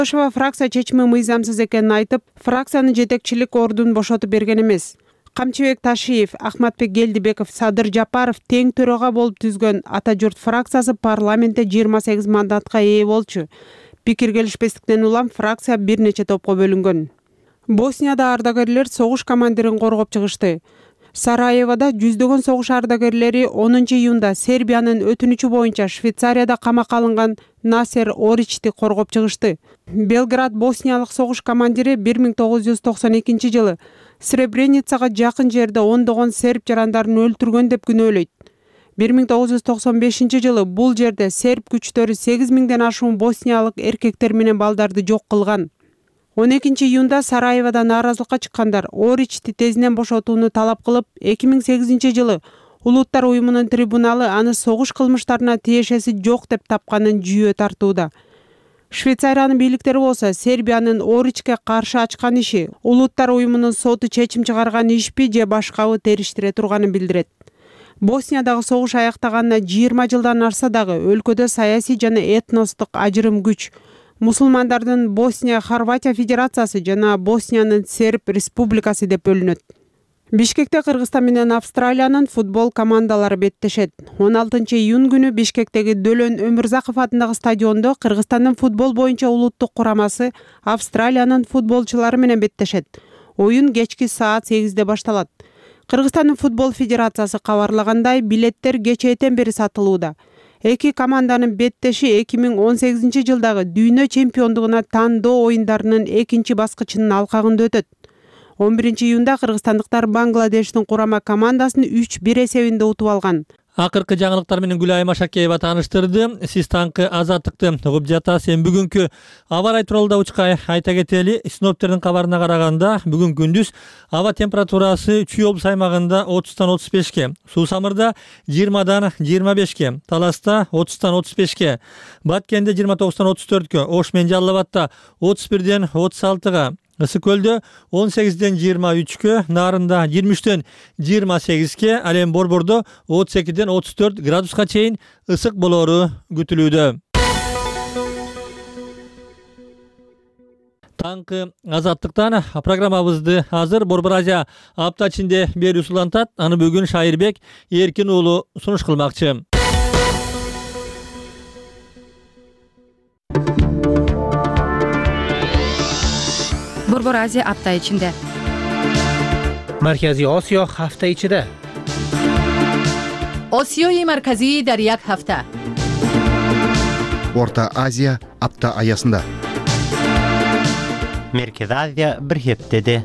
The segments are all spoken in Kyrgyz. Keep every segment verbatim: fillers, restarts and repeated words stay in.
Ошова фракция чечими мыйзамсыз экенин айтып, фракциянын жетекчилик ордун бошотуп берген эмес. Камчыбек Ташиев, Ахматбек Келдибеков, Садыр Жапаров тең төрага болуп түзгөн Ата журт фракциясы парламентте жыйырма сегиз мандатка ээ болчу. Пикир келишпестиктен улам фракция бир нече топко бөлүнгөн. Боснияда ардагерлер согуш командирин коргоп чыгышты. Сараевода жүздөгөн согуш ардагерлери онунчу июнда Сербиянын өтүнүчү боюнча Швейцарияда камакка алынган Насер Оричти коргоп чыгышты. Белград босниялык согуш командири бир миң тогуз жүз токсон экинчи жылы Сребреницага жакын жерде ондогон серб жарандарын өлтүргөн деп күнөөлөйт. бир миң тогуз жүз токсон бешинчи жылы бул жерде серб күчтөрү сегиз миңден ашуун босниялык эркектер менен балдарды жок кылган. он экинчи июнда Сараевода нааразылыкка чыккандар Оричти тезинен бошотууну талап кылып, эки миң сегизинчи жылы Улуттар уюмунун трибуналы аны согуш кылмыштарына тиешеси жок деп тапканын жүйө тартууда. Швейцариянын бийликтери болсо Сербиянын Оричке каршы ачкан иши Улуттар уюмунун соту чечим чыгарган ишпи же башкабы териштире турганын билдирет. Босниядагы согуш аяктаганына жыйырма жылдан арса дагы өлкөдө саясий жана этностук ажырым күч. Мусулмандардын Босния Хорватия Федерациясы жана Босниянын Серб Республикасы деп бөлүнөт. Бишкекте Кыргызстан менен Австралиянын футбол командалары беттешет. он алтынчы июнь күнү Бишкектеги Дөлөн Өмүрзаков атындагы стадиондо Кыргызстандын футбол боюнча улуттук курамасы Австралиянын футболчулары менен беттешет. Оюн кечки саат сегизде башталат. Кыргызстандын футбол федерациясы кабарлагандай, билеттер кечээден бери сатылууда. Эки команданын беттеши эки миң он сегизинчи жылдагы дүйнө чемпиондугуна тандоо оюндарынын экинчи баскычынын алкагында өтөт. он биринчи июнда кыргызстандыктар Бангладештин курама командасын үч бир эсебинде утуп алган. Акыркы жаңылыктар менен Гүлайым Ашакеева тааныштырды. Сиз таңкы азаттыкты угуп жатасыз. Бүгүнкү аба рай тууралуу да учка айта кетели. Синоптиктердин кабарына караганда, бүгүн күндүз аба температурасы Чүй облус аймагында отуздан отуз бешке, Суу Самырда жыйырмадан жыйырма бешке, Таласта отуздан отуз бешке, Баткенде жыйырма тогуздан отуз төрткө, Ош менен Жалал Абадта отуз бирден отуз алтыга, Ысык көлдө он сегизден жыйырма үчкө, Нарында жыйырма үчтөн жыйырма сегизге, ал эми Борбордо отуз экиден отуз төрт градуска чейин ысык болоору күтүлүүдө. Таңкы азаттыктан программабызды азыр Борбор Азия апта ичинде берүү улантат. Аны бүгүн Шайырбек Эркин уулу сунуш кылмакчы. Борбор Азия апта ичинде. Марказий Осиё ҳафта ичида. Осиёи марказӣ дар як ҳафта. Орта Азия апта аясында. Merkez Азия bir heftede.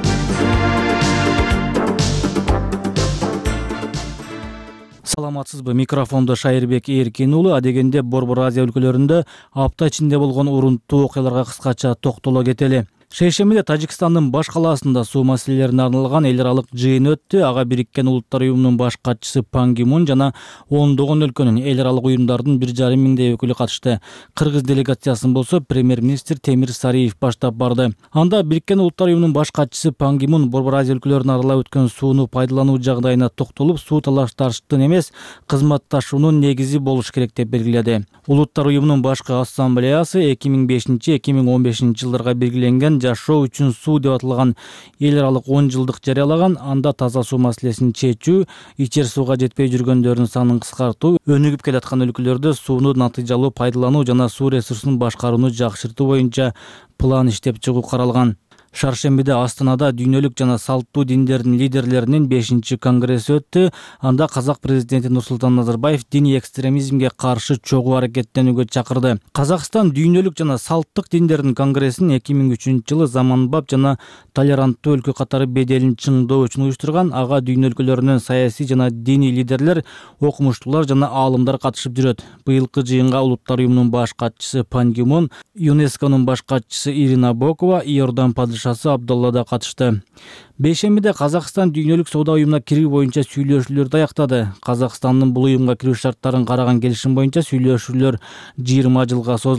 Саламатсызбы, микрофондо Шайырбек Эркин уулу. Адегенде Борбор Азия өлкөлөрүндө апта ичинде болгон урунттуу окуяларга кыскача токтоло кетели. Шейшембиде Тажикстандын баш калаасында суу маселелерине арналган эл аралык жыйын өттү. Ага Бириккен Улуттар уюмунун баш катчысы Пан Ги Мун жана ондогон өлкөнүн эл аралык уюмдардын бир жарым миңдей өкүлү катышты. Кыргыз делегациясын болсо премьер-министр Темир Сариев баштап барды. Анда Бириккен Улуттар уюмунун баш катчысы Пан Ги Мун Борбор Азия өлкөлөрүн аралап өткөн сууну пайдалануу жагдайына токтолуп, суу талашташтын эмес, кызматташуунун негизи болуш керек деп белгиледи. Улуттар уюмунун башкы ассамблеясы эки миң бешинчи эки миң он бешинчи жылдарга белгиленген жашоо үчүн суу деп аталган эл аралык он жылдык жарыялаган. Анда таза суу маселесин чечүү, ичер сууга жетпей жүргөндөрдүн санын кыскартуу, өнүгүп келаткан өлкөлөрдө сууну натыйжалуу пайдалануу жана суу ресурсун башкарууну жакшыртуу боюнча план иштеп чыгуу каралган. Шаршембиде Астанада дүйнөлүк жана салттуу диндердин лидерлеринин бешинчи конгресси өттү. Анда казак президенти Нурсултан Назарбаев диний экстремизмге каршы чогуу аракеттенүүгө чакырды. Казакстан дүйнөлүк жана салттык диндердин конгрессин эки миң үчүнчү жылы заманбап жана толеранттуу өлкө катары беделин чыңдоо үчүн уюштурган. Ага дүйнө өлкөлөрүнөн саясий жана диний лидерлер, окумуштуулар жана аалымдар катышып жүрөт. Быйылкы жыйынга Улуттар уюмунун баш катчысы Пан Ги Мун, ЮНЕСКОнун баш катчысы Ирина Бокова, Иордан падышасы Абдулла да катышты. Бейшембиде Казакстан дүйнөлүк соода уюмуна кирүү боюнча сүйлөшүүлөрдү аяктады. Казакстандын бул уюмга кирүү шарттарын караган келишим боюнча сүйлөшүүлөр жыйырма жылга созулду.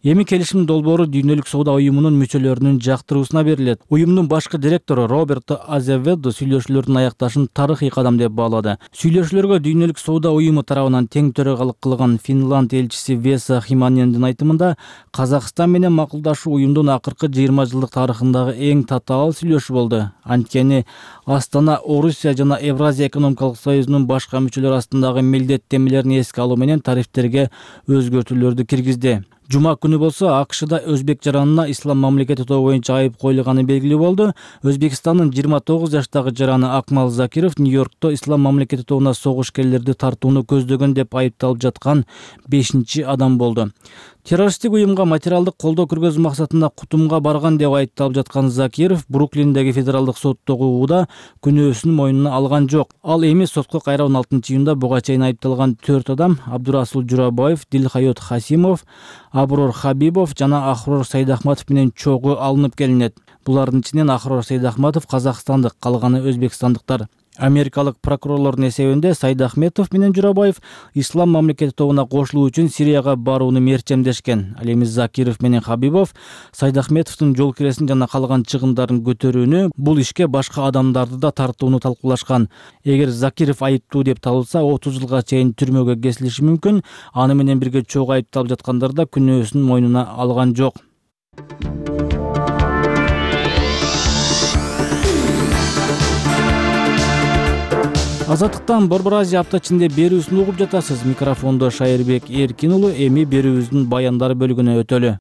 Эми келишим долбоору Дүйнөлүк соода уюмунун мүчөлөрүнүн жактыруусуна берилет. Уюмдун башкы директору Роберто Азеведо сүйлөшүүлөрдүн аякташын тарыхый кадам деп баалады. Сүйлөшүүлөргө Дүйнөлүк соода уюму тарабынан тең төрагалык кылган Финланд элчиси Веса Химанендин айтымында, Казакстан менен макулдашуу уюмдун акыркы жыйырма жылдык тарыхындагы эң татаал сүйлөшүү болду. Анткени Астана Орусия жана Евразия экономикалык союзунун башка мүчөлөр астындагы милдеттенмелерин эске алуу менен тарифтерге өзгөртүүлөрдү киргизди. Жума күнү болсо АКШда өзбек жаранына ислам мамлекети тобу боюнча айып коюлганы белгилүү болду. Өзбекстандын жыйырма тогуз жаштагы жараны Акмал Закиров Нью-Йоркто ислам мамлекети тобуна согушкерлерди тартууну көздөгөн деп айыпталып жаткан бешинчи адам болду. Террористтик уюмга материалдык колдоо көргөзүү максатында Кутумга барган деп айыпталып жаткан Закиров Бруклиндеги федералдык соттогу ууда күнөөсүн мойнуна алган жок. Ал эми сотко кайра он алтынчы июнда буга чейин айыпталган төрт адам Абдурасул Журабаев, Дилхайот Хасимов, Аброр Хабибов жана Ахрор Сайдахматов менен чогуу алынып келинет. Булардын ичинен Ахрор Сайдахматов казакстандык, калганы өзбекстандыктар. Америкалык прокурорлордун эсебинде Сайдахметов менен Журабаев ислам мамлекети тобуна кошулуу үчүн Сирияга барууну мерчемдешкен. Ал эми Закиров менен Хабибов Сайдахметовдун жол киресин жана калган чыгымдарын көтөрүүнү, бул ишке башка адамдарды да тартууну талкуулашкан. Эгер Закиров айыптуу деп табылса, отуз жылга чейин түрмөгө кесилиши мүмкүн. Аны менен бирге чогуу айыпталып жаткандар да күнөөсүн мойнуна алган жок. Азаттыктан Борбор Азия апта ичинде берүүсүн угуп жатасыз. Микрофондо Шайырбек Эркин уулу. Эми берүүбүздүн баяндар бөлүгүнө өтөлү.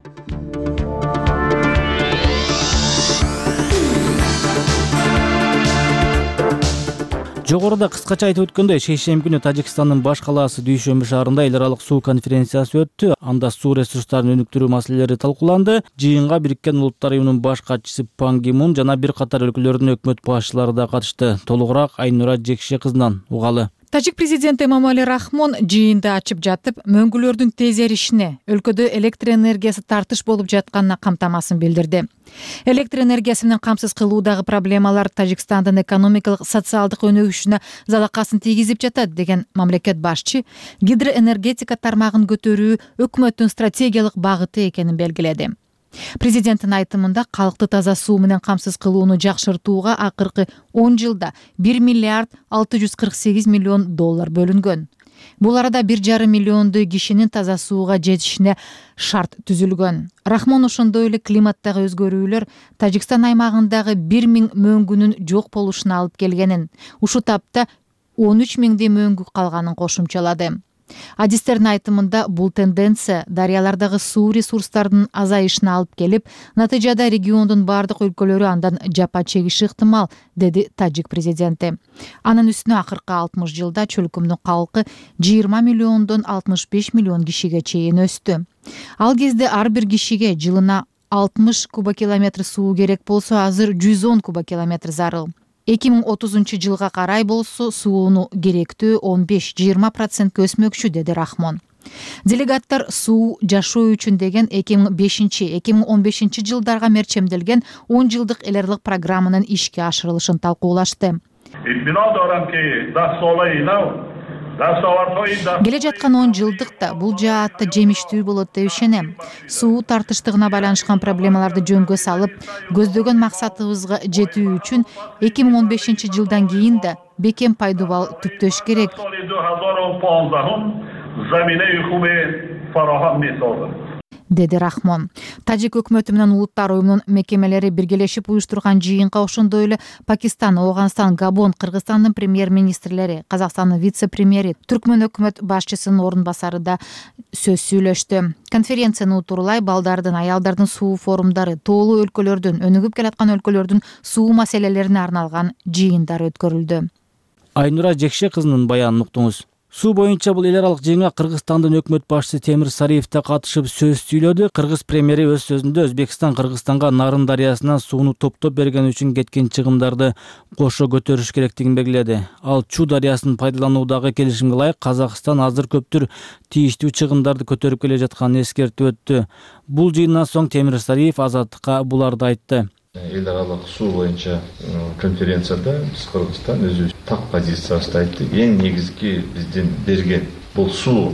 Жогоруда кыскача айтып өткөндөй, шейшемби күнү Тажикстандын баш калаасы Дүйшөмбү шаарында эл аралык суу конференциясы өттү. Анда суу ресурстарын өнүктүрүү маселелери талкууланды. Жыйынга Бириккен Улуттар уюмунун баш катчысы Пан Ги Мун жана бир катар өлкөлөрдүн өкмөт башчылары да катышты. Толугураак Айнура Жекше кызынан угалы. Тажик президенти Эмомали Рахмон жыйынды ачып жатып, мөңгүлөрдүн тез эришине, өлкөдө электр энергиясы тартыш болуп жатканына камтамасын билдирди. Электр энергиясы менен камсыз кылуудагы проблемалар Тажикстандын экономикалык, социалдык өнүгүшүнө залакасын тийгизип жатат деген мамлекет башчы гидроэнергетика тармагын көтөрүү өкмөттүн стратегиялык багыты экенин белгиледи. Президенттин айтымында калкты таза суу менен камсыз кылууну жакшыртууга акыркы он жылда бир миллиард алты жүз кырк сегиз миллион доллар бөлүнгөн. Бул арада бир жарым миллиондой кишинин таза сууга жетишине шарт түзүлгөн. Рахмон ошондой эле климаттагы өзгөрүүлөр Тажикстан аймагындагы бир миң мөңгүнүн жок болушуна алып келгенин, ушул тапта он үч миңдей мөңгү калганын кошумчалады. Адистердин айтымында бул тенденция дарыялардагы суу ресурстарынын азайышына алып келип, натыйжада региондун бардык өлкөлөрү андан жапа чегиши ыктымал, деди Тажик президенти. Анын үстүнө акыркы алтымыш жылда чөлкөмдүн калкы жыйырма миллиондон алтымыш беш миллион кишиге чейин өстү. Ал кезде ар бир кишиге жылына алтымыш кубокилометр суу керек болсо, азыр жүз он кубокилометр зарыл. эки миң отузунчу жылга карай болсо сууну керектүү он беш жыйырма процентке өсмөкчү, деди Рахмон. Делегаттар суу жашоо үчүн деген эки миң бешинчи — эки миң он бешинчи жылдарга мерчемделген он жылдык эл аралык программанын ишке ашырылышын талкуулашты. Келе жаткан он жылдыкта бул жаатта жемиштүү болот деп ишенем. Суу тартыштыгына байланышкан проблемаларды жөнгө салып, көздөгөн максатыбызга жетүү үчүн эки миң он бешинчи жылдан кийин да бекем пайдубал түптөш керек. Деди Рахмон. Тажик өкмөтү менен Улуттар уюмунун мекемелери биргелешип уюштурган жыйынга ошондой эле Пакистан, Ооганстан, Габон, Кыргызстандын премьер-министрлери, Казакстандын вице-премьери, Түркмөн өкмөт башчысынын орун басары да сөз сүйлөштү. Конференцияны утурлай балдардын, аялдардын суу форумдары, тоолуу өлкөлөрдүн, өнүгүп келаткан өлкөлөрдүн суу маселелерине арналган жыйындар өткөрүлдү. Айнура Жекше кызынын баянын уктуңуз. Суу боюнча бул эл аралык жыйынга Кыргызстандын өкмөт башчысы Темир Сариев да катышып сөз сүйлөдү. Кыргыз премьери өз сөзүндө Өзбекстан Кыргызстанга Нарын дарыясынан сууну топтоп берген үчүн кеткен чыгымдарды кошо көтөрүш керектигин белгиледи. Ал Чу дарыясын пайдалануудагы келишимге ылайык Казакстан азыр көптүр тийиштүү чыгымдарды көтөрүп келе жатканын эскертип өттү. Бул жыйындан соң Темир Сариев Азаттыкка буларды айтты. Эл аралык суу боюнча конференцияда биз Кыргызстан өзүбүз так позициясы айтты. Эң негизги биздин берген бул суу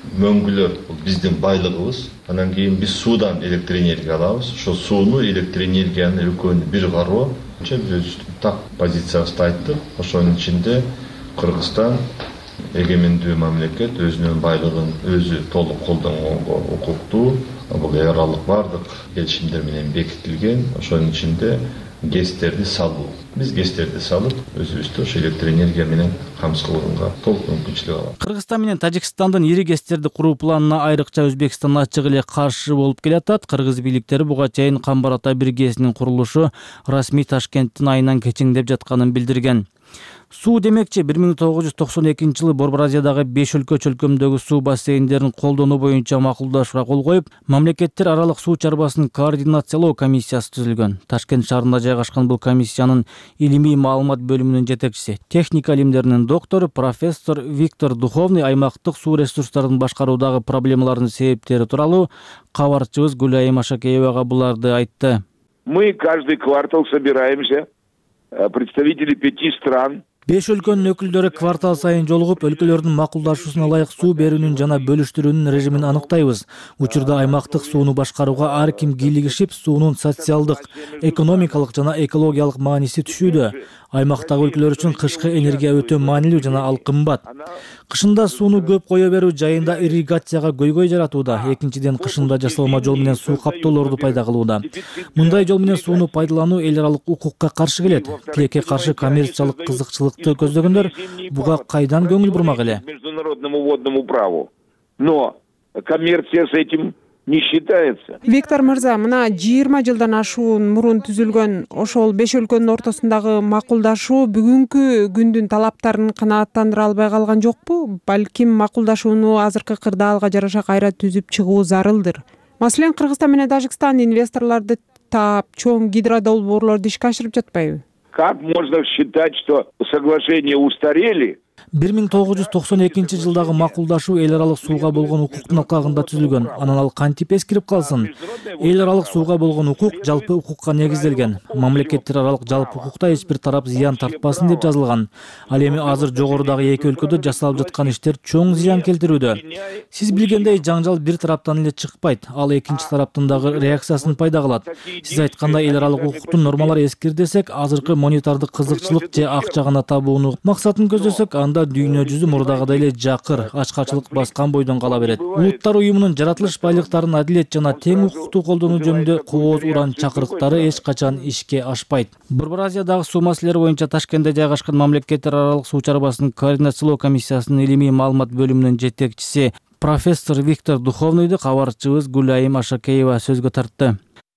мөңгүлөр бул биздин байлыгыбыз. Анан кийин биз суудан электр энергия алабыз. Ошо сууну, электр энергияны экөөнү бир кароо биз так позициябызды айттык. Ошонун ичинде Кыргызстан эгемендүү мамлекет, өзүнүн байлыгын өзү толук колдонгонго укуктуу. Бул эл аралык бардык келишимдер менен бекитилген. Ошонун ичинде гэстерди салуу. Биз гэстерди салып, өзүбүздү ошо электр энергия менен камсыз кылууга толук мүмкүнчүлүк алабыз. Кыргызстан менен Тажикстандын ири гэстерди куруу планына айрыкча Өзбекстан ачык эле каршы болуп келатат. Кыргыз бийликтери буга чейин Камбар Ата бир гэсинин курулушу расмий Ташкенттин айынан кечеңдеп жатканын билдирген. Суу демекчи бир миң тогуз жүз токсон экинчи жылы Борбор Азиядагы беш өлкө чөлкөмдөгү суу бассейндерин колдонуу боюнча макулдашууга кол коюп, мамлекеттер аралык суу чарбасын координациялоо комиссиясы түзүлгөн. Ташкент шаарында жайгашкан бул комиссиянын илимий маалымат бөлүмүнүн жетекчиси, техника илимдеринин доктору профессор Виктор Духовный аймактык суу ресурстарын башкаруудагы проблемалардын себептери тууралуу кабарчыбыз Гүлайым Ашакеевага буларды айтты. Мы каждый квартал собираемся, представители пяти стран. Беш өлкөнүн өкүлдөрү квартал сайын жолугуп, өлкөлөрдүн макулдашуусуна ылайык суу берүүнүн жана бөлүштүрүүнүн режимин аныктайбыз. Учурда аймактык сууну башкарууга ар ким кийлигишип, суунун социалдык, экономикалык жана экологиялык мааниси түшүүдө. Аймактагы өлкөлөр үчүн кышкы энергия өтө маанилүү жана ал кымбат. Кышында сууну көп кое берүү жайында ирригацияга көйгөй жаратууда. Экинчиден, кышында жасалма жол менен суу каптоолорду пайда кылууда. Мындай жол менен сууну пайдалануу эл аралык укукка каршы келет. Тилекке каршы коммерциялык кызыкчылыкты көздөгөндөр буга кайдан көңүл бурмак эле? Международному водному праву. Но коммерция с этим не считается. Виктор мырза, мына жыйырма жылдан ашуун мурун түзүлгөн ошол беш өлкөнүн ортосундагы макулдашуу бүгүнкү күндүн талаптарын канааттандыра албай калган жокпу? Балким макулдашууну азыркы кырдаалга жараша кайра түзүп чыгуу зарылдыр. Маселен, Кыргызстан менен Тажикстан инвесторлорду таап, чоң гидродолбоорлорду ишке ашырып жатпайбы? Как можно считать, что соглашения устарели? бир миң тогуз жүз токсон экинчи жылдагы макулдашуу эл аралык сууга болгон укуктун алкагында түзүлгөн. Анан ал кантип эскирип калсын? Эл аралык сууга болгон укук жалпы укукка негизделген. Мамлекеттер аралык жалпы укукта эч бир тарап зыян тартпасын деп жазылган. Ал эми азыр жогорудагы эки өлкөдө жасалып жаткан иштер чоң зыян келтирүүдө. Сиз билгендей, жаңжал бир тараптан эле чыкпайт, ал экинчи тараптын дагы реакциясын пайда кылат. Сиз айткандай эл аралык укуктун нормалары эскир десек, азыркы монетардык кызыкчылык же акча гана табууну максатын көздөсөк, анда дүйнө жүзү мурдагыдай эле жакыр, ачкачылык баскан бойдон кала берет. Улуттар уюмунун жаратылыш байлыктарын адилет жана тең укуктуу колдонуу жөнүндө кооз уран чакырыктары эч качан ишке ашпайт. Борбор Азиядагы суу маселелери боюнча Ташкентте жайгашкан мамлекеттер аралык суу чарбасын координациялоо комиссиясынын илимий маалымат бөлүмүнүн жетекчиси профессор Виктор Духовныйды кабарчыбыз Гүлайым Ашакеева сөзгө тартты.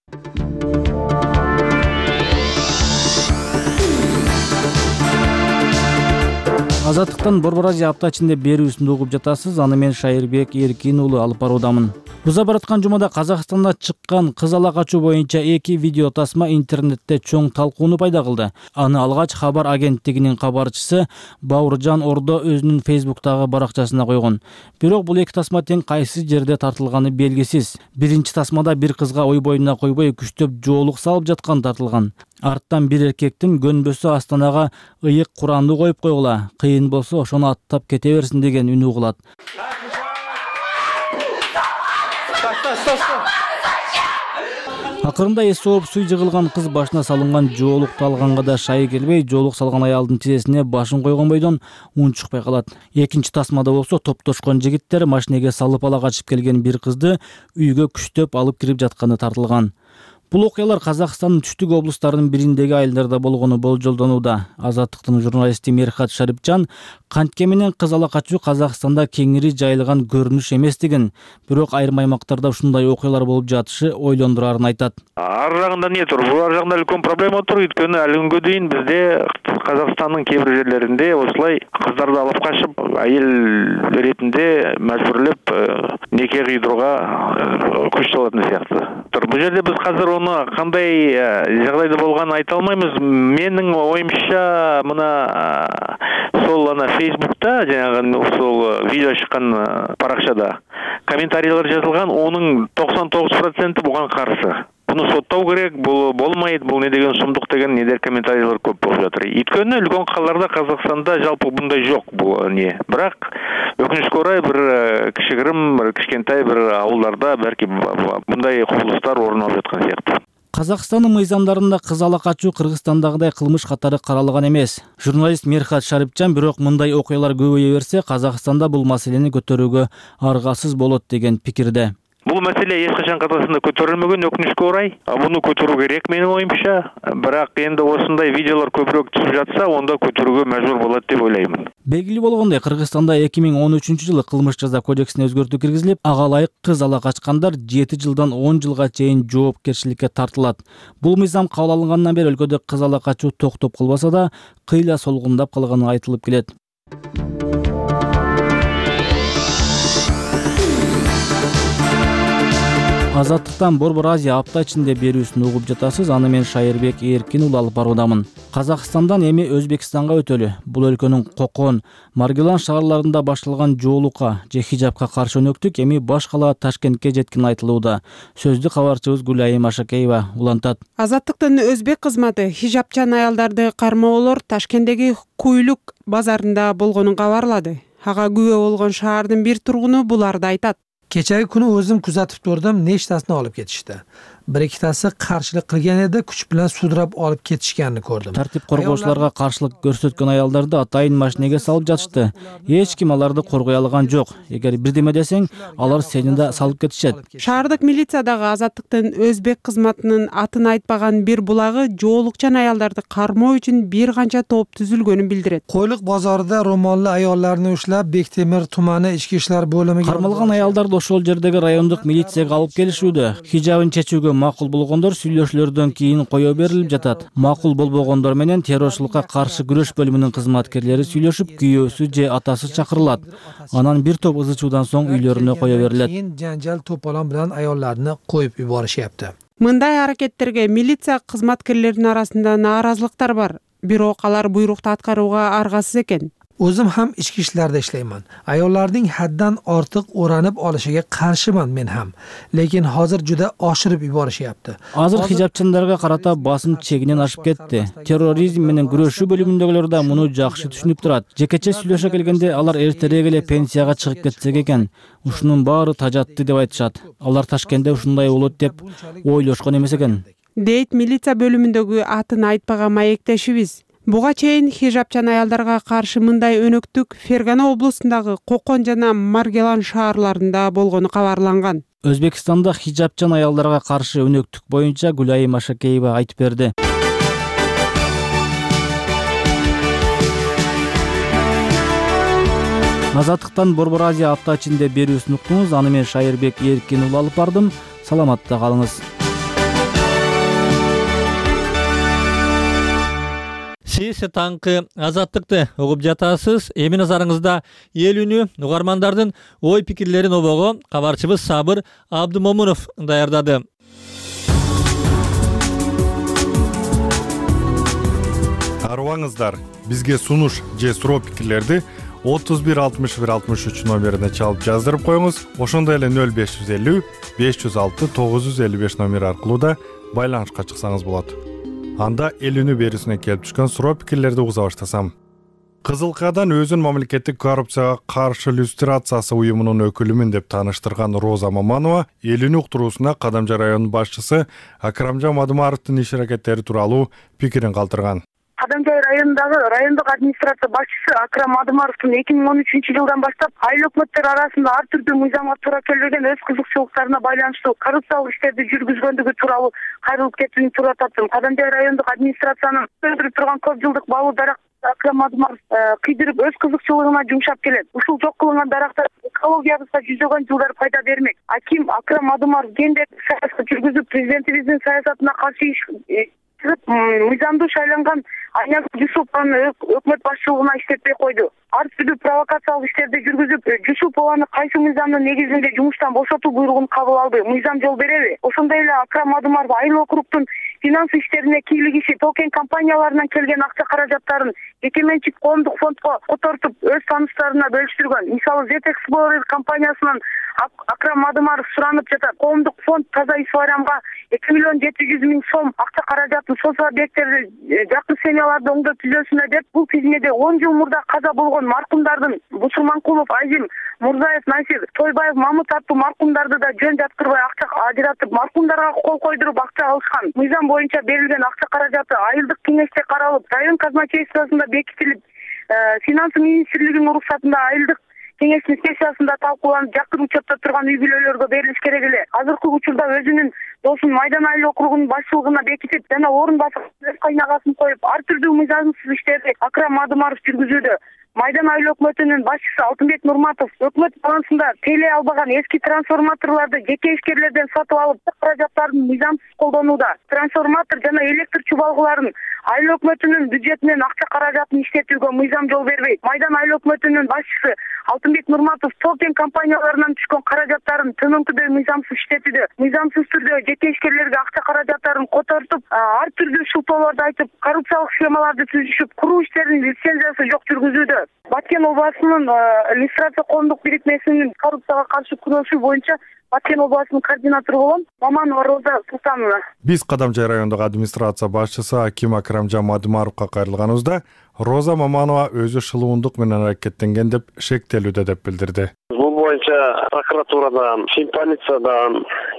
Азаттыктан Борбор Азия апта ичинде берүүсүн угуп жатасыз. Аны мен Шайырбек Эркин уулу алып баруудамын. Уза бараткан жумада Казакстанда чыккан кыз ала качуу боюнча эки видео тасма интернетте чоң талкууну пайда кылды. Аны алгач Хабар агенттигинин кабарчысы Бауыржан Ордо өзүнүн Фейсбуктагы баракчасына койгон. Бирок бул эки тасма тең кайсы жерде тартылганы белгисиз. Биринчи тасмада бир кызга ой боюна койбой күчтөп жоолук салып жаткан тартылган. Арттан бир эркектин көнбөсү астанага ыйык Куранды коюп койгула, кыйын болсо ошону аттап кете берсин деген үн угулат. Акырында эс ооп суй жыгылган кыз башына салынган жоолукту алганга да шайы келбей, жоолук салган аялдын тизесине башын койгон бойдон үн чыкпай калат. Экинчи тасмада болсо топтошкон жигиттер машинеге салып ала качып келген бир кызды үйгө күчтөп алып кирип жатканы тартылган. Бул окуялар Казакстандын түштүк облустарынын бириндеги айылдарда болгону болжолдонууда. Азаттыктын журналисти Мерхат Шарипжан кантке менен кыз ала качуу Казакстанда кеңири жайылган көрүнүш эместигин, бирок айрым аймактарда ушундай окуялар болуп жатышы ойлондурарын айтат. Ар жагында не тур? Бул ар жагында үлкөн проблема тур. Өйткөнү ал күнгө чейин бизде Казакстандын кээ бир жерлеринде осулай кыздарды алып качып, айыл ретинде мажбурлеп неке кыйдырууга күч салатын сыяктуу. Бул жерде биз азыр ону кандай жагдайда болгонун айта албайбыз. Менин оюмча, мына сол ана Фейсбукта жанагы сол видео чыккан паракчада комментарийлер жазылган, онун токсон тогуз проценти буга каршы. буну соттоо керек, бул болмойт, бул не деген сумдук деген недер комментарийлер көп болуп жатыр. Өйткөнү үлкөн калаларда Казакстанда жалпы мындай жок бул не. Бирок өкүнүчкө орай бир кичигирим, бир кичкентай бир ауылдарда балки мындай кубулуштар орун алып жаткан сыяктуу. Казакстандын мыйзамдарында кыз ала качуу Кыргызстандагыдай кылмыш катары каралган эмес. Журналист Мерхат Шарипчан бирок мындай окуялар көбөйө берсе, Казакстанда бул маселени көтөрүүгө аргасыз болот деген пикирде. Бул маселе эч качан катасында көтөрүлмөгөн, өкүнүчкө орай. Буну көтөрүү керек менин оюмча. Бирок энди осундай видеолор көбүрөөк чыгып жатса, онда көтөрүүгө мажбур болот деп ойлоймун. Белгилүү болгондой, Кыргызстанда эки миң он үчүнчү жылы кылмыш жаза кодексине өзгөртүү киргизилип, ага ылайык кыз ала качкандар жети жылдан он жылга чейин жоопкерчиликке тартылат. Бул мыйзам кабыл алынгандан бери өлкөдө кыз ала качуу токтоп калбаса да, кыйла солгундап калганы айтылып келет. Азаттыктан Борбор Азия апта ичинде берүүсүн угуп жатасыз. Аны мен Шайырбек Эркин уулу алып баруудамын. Казакстандан эми Өзбекстанга өтөлү. Бул өлкөнүн Кокон, Маргелан шаарларында башталган жоолукка же хижабка каршы өнөктүк эми баш кала Ташкентке жеткени айтылууда. Сөздү кабарчыбыз Гүлайым Ашакеева улантат. Азаттыктын өзбек кызматы хижабчан аялдарды кармоолор Ташкенттеги Куйлук базарында болгонун кабарлады. Ага күбө болгон шаардын бир тургуну буларды айтат. Kechagi kuni o'zim kuzatib turdim, nechtasini olib ketishdi. Bir ikkitasi qarshilik qilgan edi, kuch bilan sudrab olib ketishganini ko'rdim. Тартип коргоочуларга каршылык көрсөткөн аялдарды атайын машинеге салып жатышты. Эч ким аларды коргой алган жок. Эгер бирдеме десең, алар сени да салып кетишет. Шаардык милициядагы Азаттыктын өзбек кызматынын атын айтпаган бир булагы жоолукчан аялдарды кармоо үчүн бир канча топ түзүлгөнүн билдирет. Qo'yliq bozorida ro'molli ayollarni ushlab Bektemir tumani ichki ishlar bo'limiga кармалган аялдарды ошол жердеги райондук милицияга алып келишүүдө. Хижабын чечүүгө макул болгондор сүйлөшүүлөрдөн кийин кое берилип жатат. Макул болбогондор менен террорчулукка каршы күрөш бөлүмүнүн кызматкерлери сүйлөшүп, күйөөсү же атасы чакырылат. Анан бир топ ызычуудан соң үйлөрүнө кое берилет. Keyin janjal to'polon bilan ayollarni qo'yib yuborishyapti. Мындай аракеттерге милиция кызматкерлеринин арасында нааразылыктар бар. Бирок алар буйрукту аткарууга аргасыз экен. O'zim ham ichki ishlarda ishlayman. Ayollarning haddan ortiq o'ranib olishiga qarshiman men ham. Lekin hozir juda oshirib yuborishyapti. Азыр хижабчандарга карата басым чегинен ашып кетти. Терроризм менен күрөшүү бөлүмүндөгүлөр да муну жакшы түшүнүп турат. Жекече сүйлөшө келгенде алар эртерээк эле пенсияга чыгып кетсек экен. Ушунун баары тажатты деп айтышат. Алар Ташкентте ушундай болот деп ойлошкон эмес экен. Дейт милиция бөлүмүндөгү атын айтпаган маектешибиз. Буга чейин хижабчан аялдарга каршы мындай өнөктүк Фергана облусундагы Кокон жана Маргелан шаарларында болгону кабарланган. Өзбекстанда хижабчан аялдарга каршы өнөктүк боюнча Гүлайым Ашакеева айтып берди. Азаттыктан Борбор Азия апта ичинде берүүсүн уктуңуз. Аны мен Шайырбек Эркин уулу алып бардым. Саламатта калыңыз. Сиз таңкы Азаттыкты угуп жатасыз. Эми назарыңызда эл үнү угармандардын ой пикирлерин обого кабарчыбыз Сабыр Абдымомунов даярдады. Арыбаңыздар, бизге сунуш же суроо пикирлерди отуз бир алтымыш бир алтымыш үч номерине чалып жаздырып коюңуз. Ошондой эле нөл беш жүз элүү беш жүз алты тогуз жүз элүү беш номери аркылуу да байланышка чыксаңыз болот. Анда эл үнү берүүсүнө келип түшкөн суроо пикирлерди угуза баштасам. Кызыл Каадан өзүн мамлекеттик коррупцияга каршы иллюстрациясы уюмунун өкүлүмүн деп тааныштырган Роза Маманова эл үнү уктуруусуна Кадамжа районунун башчысы Акрамжан Мадымаровдун иш аракеттери тууралуу пикирин калтырган. Кадамжай районундагы райондук администрация башчысы Акрам Мадымаровдун эки миң он үчүнчү жылдан баштап айыл өкмөттөр арасында ар түрдүү мыйзамга туура келбеген өз кызыкчылыктарына байланыштуу коррупциялык иштерди жүргүзгөндүгү тууралуу кайрылып кетүүнү туура таптым. Кадамжай райондук администрациянын өндүрүп турган көп жылдык бабы дарак Акрам Мадымаров кыйдырып өз кызыкчылыгына жумшап келет. Ушул жок кылынган дарактар экологиябызга жүзөгөн жылдар пайда бермек. А ким Акрам Мадымаров кендек саясат жүргүзүп президентибиздин саясатына каршы иш мыйзамдуу шайланган Айнак Жусупованы өкмөт башчылыгына иштетпей койду. Ар түрдүү провокациялык иштерди жүргүзүп, Жусупованы кайсы мыйзамдын негизинде жумуштан бошотуу буйругун кабыл алды. Мыйзам жол береби? Ошондой эле Акрам Мадымаров айыл округдун финанс иштерине кийлигишип токен компанияларынан келген акча каражаттарын жеке менчик коомдук фондко котортуп өз тааныштарына бөлүштүргөн. Мисалы Зет Эксплорер компаниясынан Акрам Адымаров суранып жатат. Коомдук фонд таза исварамга эки миллион жети жүз миң сом акча каражатын соц объекттерди жакын семьяларды оңдоо түзөсүнө деп, бул тизмеде он жыл мурда каза болгон маркумдардын Бусурманкулов Азим, Мурзаев Насир, Тойбаев Мамут аттуу маркумдарды да жөн жаткырбай акча ажыратып, маркумдарга кол койдуруп акча алышкан. Мыйзам боюнча берилген акча каражаты айылдык кеңеште каралып, район казначействосунда бекитилип, финанс министрлигинин уруксатында айылдык кеңештин сессиясында талкууланып, жакын учетто турган үй бүлөлөргө берилиш керек эле. Азыркы учурда өзүнүн досун Майдан айыл округунун башчылыгына бекитип, жана орун басып, өз кайнагасын коюп, ар түрдүү мыйзамсыз иштерди Акрам Адымаров жүргүзүүдө. Майдан айыл өкмөтүнүн башчысы Алтынбек Нурматов өкмөт балансында тейлей албаган эски трансформаторлорду жеке ишкерлерден сатып алып, каражаттарын мыйзамсыз колдонууда. Трансформатор жана электр чубалгыларын айыл өкмөтүнүн бюджетинен акча каражатын иштетүүгө мыйзам жол бербейт. Майдан айыл өкмөтүнүн башчысы Алтынбек Нурматов токен компанияларынан түшкөн каражаттарын төмөнкүдөй мыйзамсыз иштетүүдө, мыйзамсыз түрдө жеке ишкерлерге акча каражаттарын котортуп, ар түрдүү шылтоолорду айтып, коррупциялык схемаларды түзүшүп, куруу иштеринин лицензиясы жок жүргүзүүдө. Баткен областынын иллюстрация коомдук бирикмесинин коррупцияга каршы күрөшүү боюнча Баткен областынын координатору болом, Маманова Роза Султановна. Биз Кадамжай райондук администрация башчысы Аким Акрамжан Мадымаровго кайрылганыбызда Роза Маманова өзү шылуундук менен аракеттенген деп шектелүүдө деп билдирди. Бул боюнча прокуратурадан, полициядан,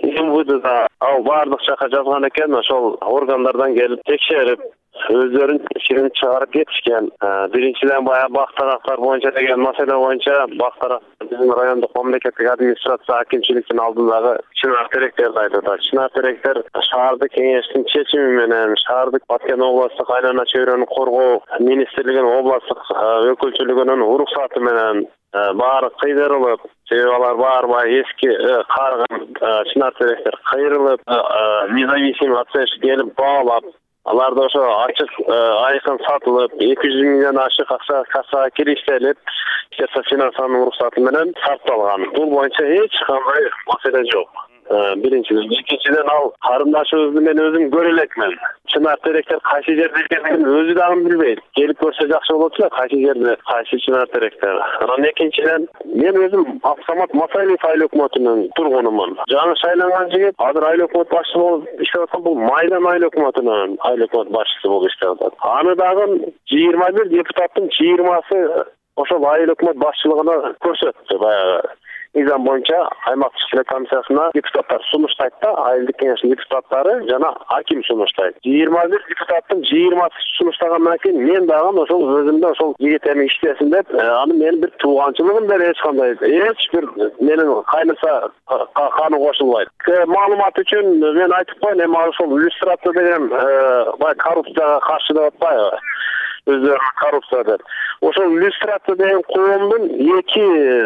МВДдан ал баардык жака жазган экен, ошол органдардан келип текшерип, өздөрүн ишин чыгарып кетишкен. Биринчиден баягы бактарактар боюнча деген маселе боюнча бактарактар биздин райондук мамлекеттик администрация акимчиликтин алдындагы чынар теректерди айтып атат. Чынар теректер шаардык кеңештин чечими менен шаардык Баткен областык айлана чөйрөнү коргоо министрлигинин областтык өкүлчүлүгүнүн уруксаты менен баары кыйдырылып, себеби алар баары эски карыган чынар теректер кыйрылып, независимый оценщик келип баалап, аларды ошо ачык айкын сатылып, эки жүз миңден ашык акча кассага кириштелип, финансанын уруксаты менен сатылган. Бул боюнча эч кандай маселе жок. Биринчиден, экинчиден ал карындашыбызды мен өзүм көрө элекмин. Чынар теректер кайсы жерде экенин өзү дагы билбейт. Келип көрсө жакшы болот эле, кайсы жерде кайсы чынар теректер. Анан экинчиден, мен өзүм Абсамат Масалиев айыл өкмөтүнүн тургунумун. Жаңы шайланган жигит азыр айыл өкмөт башчысы болуп иштеп аткан, бул Майдан айыл өкмөтүнүн айыл өкмөт башчысы болуп иштеп атат. Аны дагы жыйырма бир депутаттын жыйырмасы ошол айыл өкмөт башчылыгына көрсөттү. Баягы мыйзам боюнча аймактык иштер комиссиясына депутаттар сунуштайт да, айылдык кеңештин депутаттары жана аким сунуштайт. жыйырма бир депутаттын жыйырмасы сунуштагандан кийин мен дагы ошол өзүмдө ошол жигитеми иштесин деп, аны менин бир тууганчылыгым деле эч кандай, эч бир менин кайнаса каны кошулбайт. Маалымат үчүн мен айтып коеюн, эми ошол иллюстрация деген баягы коррупцияга каршы деп атпайбы? Өздөрү коррупция деп. Ошол иллюстрация деген коомдун эки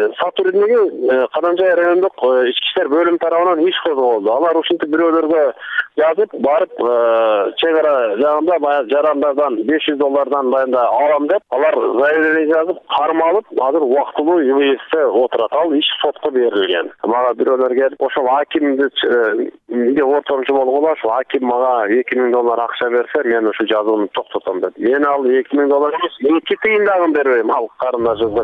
сотрудниги Кадамжай райондук ички иштер бөлүмү тарабынан иш козголду. Алар ушинтип бирөөлөргө жазып, барып чек ара жагында баягы жарандардан беш жүз доллардан баягы алам деп, алар заявление жазып, кармалып, азыр убактылуу ИВСте отурат. Ал иш сотко берилген. Мага бирөөлөр келип, ошол акимди эмне ортомчу болгула, ошол аким мага эки миң доллар акча берсе, мен ушу жазууну токтотом деп. Мен ал эки миң доллар эмес, эки тыйын дагы бербейм ал карындашыбыз.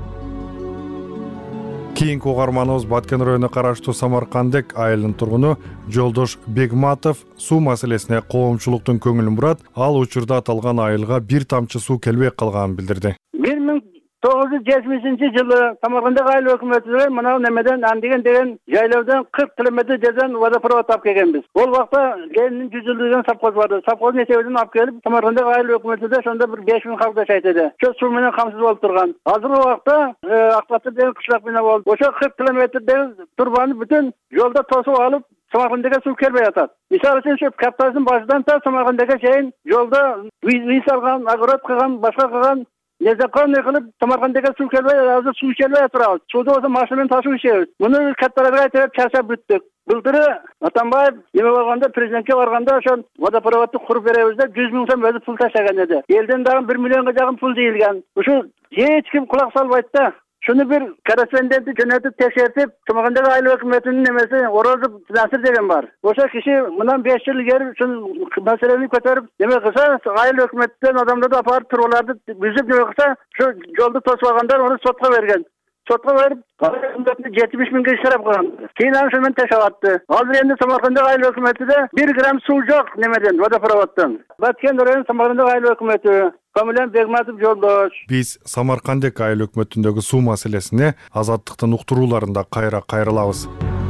Кийинки угарманыбыз Баткен районуна караштуу Самаркандек айылынын тургуну Жолдош Бегматов суу маселесине коомчулуктун көңүлүн бурат. Ал учурда аталган айылга бир тамчы суу келбей калганын билдирди. бир миң тогуз жүз жетимишинчи жылы Самаркандек айыл өкмөтүнөн мына немеден Андеген деген жайлаудан кырк километр жерден водопровод алып келгенбиз. Ол вакытта Ленин жүз жылдыгы деген совхоз барды. Совхоздун эсебинен алып келип, Самаркандек айыл өкмөтүндө ошондо бир беш миң халк жашайт эди. Ошо суу менен камсыз болуп турган. Азыркы убакта Акбатыр деген кышлак менен болду. Ошо кырк километрдеги турбаны бүтүн жолдо тосуп алып, Самаркандекке суу келбей атат. Мисалы үчүн ошо Каптасдын башынан та Самаркандекке чейин жолдо виз алган, огород кылган, башка кылган незаконный кылып Самаркандекке суу келбей, азыр суу келбей турабыз. Сууду болсо машина менен ташып ишебиз. Муну катталарга айтып чарчап бүттүк. Былтыры Атамбаев эме болгондо президентке барганда ошол водопроводду куруп беребиз деп жүз миң сом өзү пул таштаган эди. Элден дагы бир миллионго жакын пул жыйылган. Ушу эч ким кулак салбайт да. Şunu bir korrespondenti jönötüp tekşертип, Tomoğandагы айыл өкмөтүнүн немеси Орозов Насыр деген бар. Ошо киши мындан беш жыл илгери ушул маселени көтөрүп, неме кылса, айыл өкмөттөн адамдарды апарып турууларды бүзүп неме кылса, şu жолду тосуп алгандар onu сотко берген. Сотко берип, жетимиш миңге штраф кылган. Кийин аны ошо менен ташап атты. Азыр энди Самаркандагы айыл өкмөтүдө бир грамм суу жок немеден, водопроводдон. Баткен районунун Самаркандагы айыл өкмөтү Камилен Бегматов жолдош. Биз Самаркандек айыл өкмөтүндөгү суу маселесине Азаттыктын уктурууларында кайра кайрылабыз.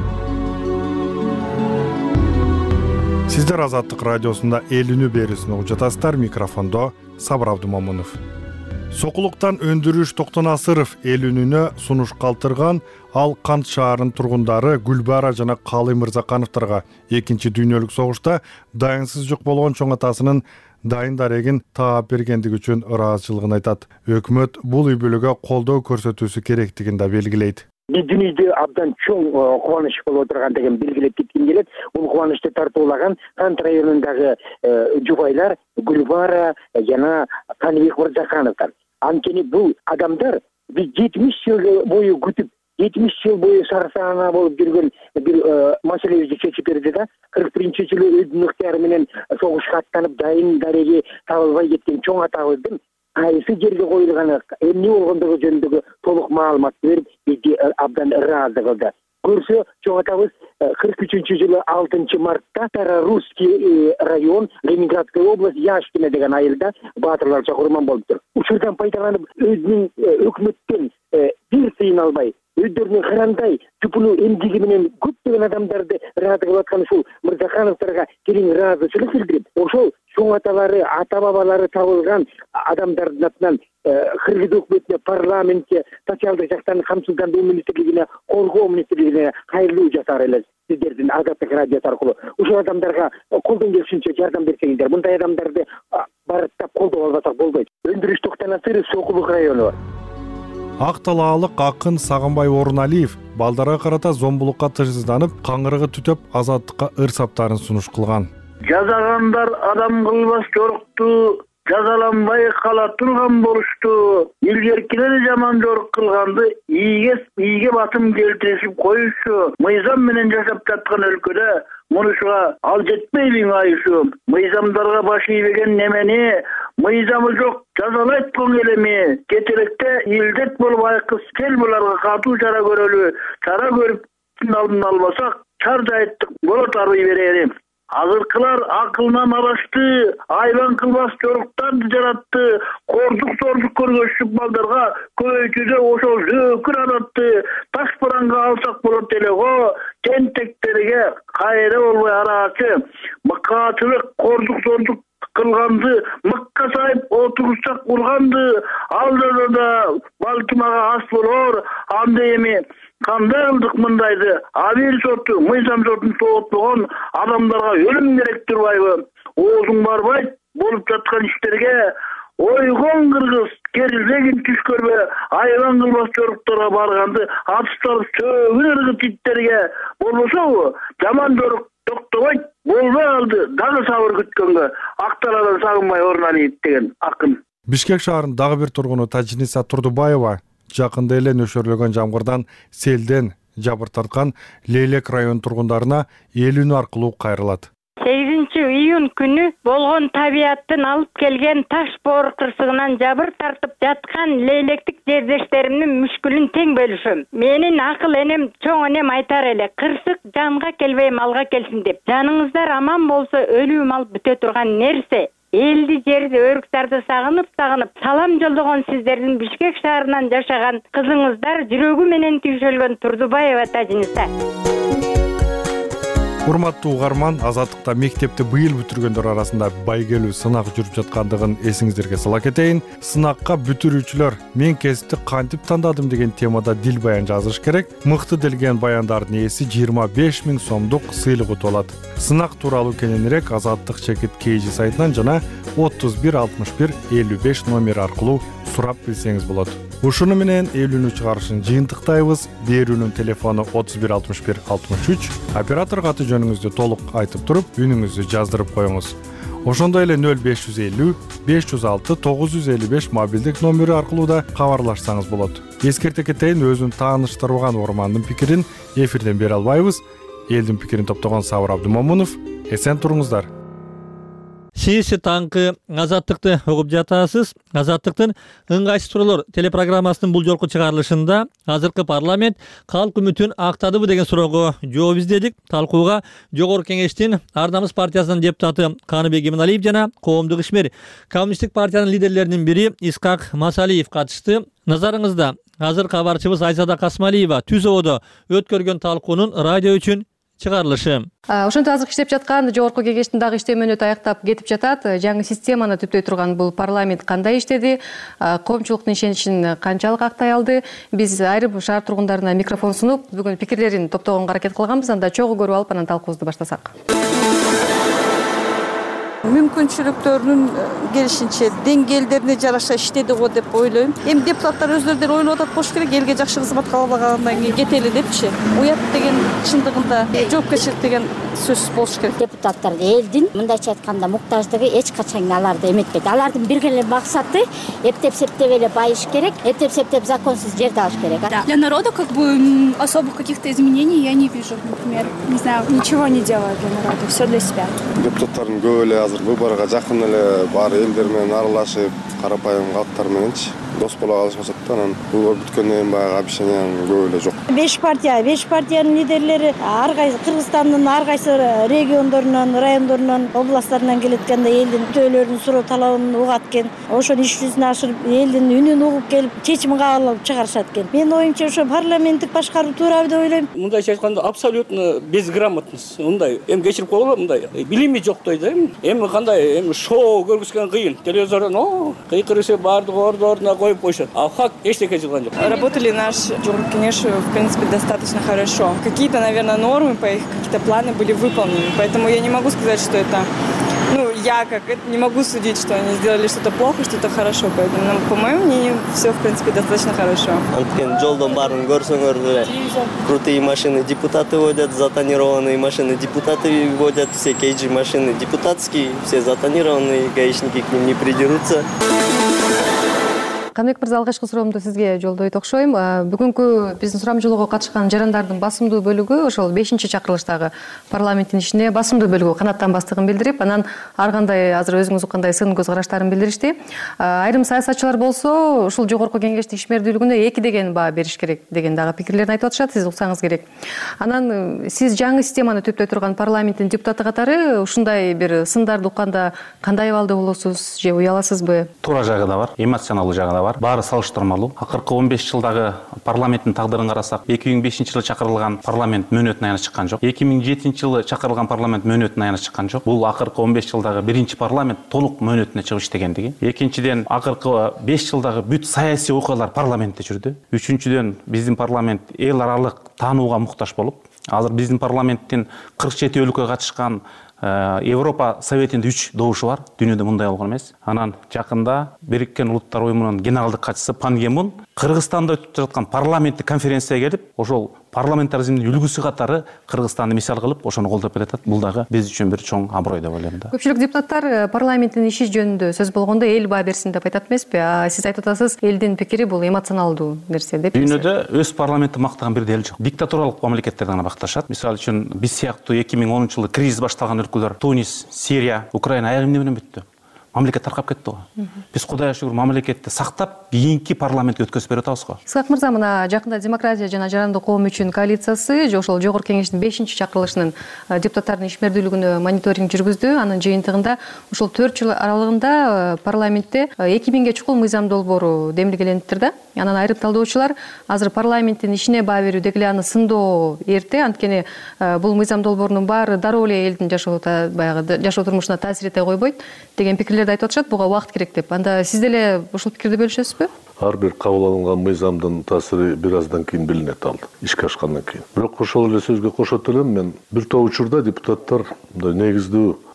Сиздер Азаттык радиосунда эл үнү берүүсүн угуп жатасыздар. Микрофондо Сабыр Абдумамунов. Сокулуктан өндүрүш Токтонасыров эл үнүнө сунуш калтырган ал Кант шаарынын тургундары Гүлбара жана Калый Мырзакановторго экинчи дүйнөлүк согушта дайынсыз жок болгон чоң атасынын дайын дарегин таап бергендиги үчүн ыраазычылыгын айтат. Өкмөт бул үй бүлөгө колдоо көрсөтүүсү керектигин да белгилейт. Биздин үйдө абдан чоң кубаныч болуп отурган деген белгилеп кетким келет. Бул кубанычты тартуулаган Кант районундагы жубайлар Гүлбара жана Каныбек Мырзакановдор. Анткени бул адамдар биз жетимиш жыл бою күтүп, жетимиш жыл бою сарсаана болуп жүргөн бир маселебизди чечип берди да, кырк биринчи жылы өздүн ыктыяры менен согушка аттанып дайын дареги табылбай кеткен чоң атабыздын кайсы жерге коюлганы, эмне болгондугу жөнүндөгү толук маалыматты берип, бизди абдан ыраазы кылды. Көрсө, чоң атабыз кырк үчүнчү жылы алтынчы мартта Старорусский район, Ленинградская область, Яшкино деген айылда баатырларча курман болуптур. Учурдан пайдаланып, өзүнүн өкмөттөн бир тыйын албай, өздөрүнүн кырандай чупулуу эмгеги менен көптөгөн адамдарды ыраазы кылып аткан ушул Мырзакановторго терең ыраазычылык билдирип, ошол чоң аталары, ата бабалары табылган адамдардын атынан Кыргыз өкмөтүнө, парламентке, социалдык жактан камсыздандыруу министрлигине, коргоо министрлигине кайрылуу жасар элес. Сиздердин Азаттык радиосу аркылуу ушул адамдарга колдон келишинче жардам берсеңиздер. Мындай адамдарды барыптап колдоп албасак болбойт. Өндүрүш Токтонасыров, Сокулук району. Ак талаалык акын Сагынбай Оруналиев балдарга карата зомбулукка тыжсызданып, каңгырыгы түтөп, Азаттыкка ыр саптарын сунуш кылган. Жазагандар адам кылбас жорукту, жазаланбай кала турган болушту. Илгеркилер жаман жорук кылганды ийге ийге батым келтиришип коюшу. Мыйзам менен жашап жаткан өлкөдө мунушуга ал жетпейби айышу. Мыйзамдарга баш ийбеген немени мыйзамы жок жазалайт көңелеми. Кетеректе илдет болуп айкыз кел буларга катуу чара көрөлү. Чара көрүп алдын албасак чарда айттык болот арый берери. Азыркылар акылынан арашты, айбан кылбас жоруктарды жаратты, кордук сордук көргөзүп балдарга көбөйтүүдө ошол зөөкүр аратты. Таш баранга алсак болот эле го, тентектерге кайра болбой араачы, мыкаатылык, кордук сордук кылганды, мыкка сайып отурушсак урганды, алдыда да балким ага ас болор, анда эми кандай кылдык мындайды? Абир соту, мыйзам сотун тоотпогон адамдарга өлүм керек турбайбы? Оозуң барбайт болуп жаткан иштерге. Ойгон кыргыз керилбегин түш көрбө, айбан кылбас жоруктарга барганды атыштар сөгүн ыргыт иттерге. Болбособу жаман жорук токтобойт, болбой калды дагы сабыр күткөнгө. Акталадан Сагынбай Оруналиев деген акын. Бишкек шаарынын дагы бир тургуну Тажиниса Турдубаева жакында эле нөшөрлөгөн жамгырдан, селден жабыр тарткан Лейлек район тургундарына эл үнү аркылуу кайрылат. сегизинчи июнь күнү болгон табияттын алып келген таш боор кырсыгынан жабыр тартып жаткан лейлектик жердештеримдин мүшкүлүн тең бөлүшөм. Менин акыл энем, чоң энем айтар эле, кырсык жанга келбей малга келсин деп. Жаныңыздар аман болсо өлүү мал бүтө турган нерсе. Элди жерди, өрүктарды сагынып-сагынып салам жолдогон сиздердин Бишкек шаарынан жашаган кызыңыздар жүрөгү менен түйшөлгөн Турдубаева Тажиниса. Урматтуу угарман, Азаттыкта мектепти быйыл бүтүргөндөр арасында байгелүү сынак жүрүп жаткандыгын эсиңиздерге сала кетейин. Сынакка бүтүрүүчүлөр мен кесипти кантип тандадым деген темада дил баян жазыш керек. Мыкты делген баяндардын ээси жыйырма беш миң сомдук сыйлык утуп алат. Сынак тууралуу кененирээк Азаттык чекит кейжи сайтынан жана отуз бир алтымыш бир элүү беш номери аркылуу сурап билсеңиз болот. Ушуну менен эл үнү чыгарышын жыйынтыктайбыз. Берүүнүн телефону отуз бир алтымыш бир алтымыш үч. Операторго аты жөнүңүздү толук айтып туруп, үнүңүздү жаздырып коюңуз. ошондой эле нөл беш жүз элүү беш жүз алты тогуз жүз элүү беш мобилдик номери аркылуу да кабарлашсаңыз болот. Эскерте кетейин, өзүн тааныштырбаган угармандын пикирин эфирден бере албайбыз. Элдин пикирин топтогон Сабыр Абдымомунов. Эсен туруңуздар. Сиз таңкы Азаттыкты угуп жатасыз. Азаттыктын ыңгайсыз туруулар телепрограммасынын бул жолку чыгарылышында азыркы парламент калк үмүтүн актадыбы деген суроого жооп издедик. Талкууга Жогорку Кеңештин Ар намыс партиясынын депутаты Каныбек Иманалиев жана Коомдук ишмер Коммунисттик партиянын лидерлеринин бири Искак Масалиев катышты. Назарыңызда азыр кабарчыбыз Айзада Касмалиева түз ободо өткөргөн талкуунун радио үчүн чыгарылышы. Ошентип азыр иштеп жаткан Жогорку Кеңештин дагы иштемөөнөтү аяктап кетип жатат. Жаңы системаны түптөй турган бул парламент кандай иштеди, коомчулуктун ишеничин канчалык актай алды? Биз айрым шаар тургундарына микрофон сунуп, бүгүн пикирлерин топтогонго аракет кылганбыз. Анда чогуу көрүп алып, анан талкуубузду баштасак. Мүмкүнчүлүктөрүнүн келишинче деңгээлдерине жараша иштеди го деп ойлойм. Эми депутаттар өздөрү ойлоп атат болуш керек, элге жакшы кызмат кыла алгандан кийин кетели депчи. Уят деген чындыгында жоопкерчилик деген сөз болуш керек. Депутаттар элдин мындайча айтканда муктаждыгы эч качан аларды эметпейт. Алардын бир эле максаты эптеп-септеп эле байыш керек, эптеп-септеп законсуз жерди алыш керек. Для народа как бы особых каких-то изменений я не вижу, например. Не знаю, ничего не делают для народа, все для себя. Депутаттардын көп эле азыр выборго жакын эле бар элдер менен аралашып, карапайым калктар мененчи дос боло алышат да, анан выбор бүткөндөн кийин баягы обещание көп эле жок. Беш партия, беш партиянын лидерлери ар кайсы Кыргызстандын ар кайсы региондорунан, райондорунан, областтарынан келеткенде элдин мүдделөрүн, суроо талабын угат экен. Ошону иш жүзүнө ашырып, элдин үнүн угуп келип, чечим кабыл алып чыгарышат экен. Менин оюмча ошо парламенттик башкаруу туурабы деп ойлойм. Мындайча айтканда абсолютно безграмотность. Мындай эми кечирип койгула, мындай билими жоктой да. Эми кандай, эми шоу көргүзгөн кыйын. Телевизордон о, кыйкырышып баардык ордоруна коюп коюшат. А факт эчтеке жылган жок. Работали наш Жогорку Кеңеш, в принципе, достаточно хорошо. Какие-то, наверное, нормы по их, какие-то планы были выполнены. Поэтому я не могу сказать, что это... Ну, я как это не могу судить, что они сделали что-то плохо, что-то хорошо. Поэтому, ну, по моему мнению, все, в принципе, достаточно хорошо. Анткен жолдон барын көрсөңөр деле. Крутые машины депутаты водят, затонированные машины депутаты водят, все кейджи машины депутатские, все затонированные, гаишники к ним не придерутся. Каныбек мырза, алгачкы суроомду сизге жолдойт окшойм. Бүгүнкү биздин сурамжылоого катышкан жарандардын басымдуу бөлүгү ошол бешинчи чакырылыштагы парламенттин ишине басымдуу бөлүгү канааттанбастыгын билдирип, анан ар кандай азыр өзүңүз уккандай сын көз караштарын билдиришти. Айрым саясатчылар болсо ушул Жогорку Кеңештин ишмердүүлүгүнө эки деген баа бериш керек деген дагы пикирлерин айтып атышат, сиз уксаңыз керек. Анан сиз жаңы системаны түптөй турган парламенттин депутаты катары ушундай бир сындарды укканда кандай абалда болосуз же уяласызбы? Туура жагы да бар, эмоционалдуу жагы да бар. Баары салыштырмалуу. Акыркы он беш жылдагы парламенттин тагдырын карасак, эки миң бешинчи жылы чакырылган парламент мөөнөтүнө аяна чыккан жок. эки миң жетинчи жылы чакырылган парламент мөөнөтүнө аяна чыккан жок. Бул акыркы он беш жылдагы биринчи парламент толук мөөнөтүнө чыгып иштегендиги. Экинчиден, акыркы беш жылдагы бүт саясий окуялар парламентте жүрдү. Үчүнчүдөн, биздин парламент эл аралык таанууга муктаж болуп, азыр биздин парламенттин кырк жети өлкөгө катышкан Европа Советинде үч добушу бар, дүйнөдө мындай болгон эмес. Анан жакында Бириккен Улуттар уюмунун генералдык катчысы Пан Ги Мун Кыргызстанда өтүп жаткан парламенттик конференцияга келип, ошол парламентаризмдин үлгүсү катары Кыргызстанды мисал кылып, ошону колдоп келатат. Бул дагы биз үчүн бир чоң аброй деп ойлойм да. Көпчүлүк депутаттар парламенттин иши жөнүндө сөз болгондо эл баа берсин деп айтат эмеспи? А сиз айтып атасыз, элдин пикири бул эмоционалдуу нерсе деп. Дүйнөдө өз парламентти мактаган бир эл жок. Диктатуралык мамлекеттерди гана макташат. Мисалы үчүн биз сыяктуу эки миң онунчу жылы кризис башталган өлкөлөр Тунис, Сирия, Украина аягы эмне менен бүттү? Мамлекет таркап кетти го. Биз Кудайга шүгүр мамлекетти сактап, кийинки парламентке өткөзүп берип атабыз го. Искак мырза, мына жакында демократия жана жарандык коом үчүн коалициясы ошол Жогорку Кеңештин бешинчи чакырылышынын депутаттардын ишмердүүлүгүнө мониторинг жүргүздү. Анын жыйынтыгында ошол төрт жыл аралыгында парламентте эки миңге чукул мыйзам долбоору демилгелениптир да. Анан айрым талдоочулар азыр парламенттин ишине баа берүү деги эле аны сындоо эрте, анткени бул мыйзам долбоорунун баары дароо эле элдин жашоосуна баягы жашоо турмушуна таасир эте койбойт деген пикирлерди айтып атышат. Буга убакыт керек деп. Анда сиз деле ушул пикирди бөлүшөсүзбү? Ар бир кабыл алынган мыйзамдын таасири бир аздан кийин билинет алды, ишке ашкандан кийин. Бирок ошол эле сөзгө кошот элем, мен бир топ учурда депутаттар мындай негиздүү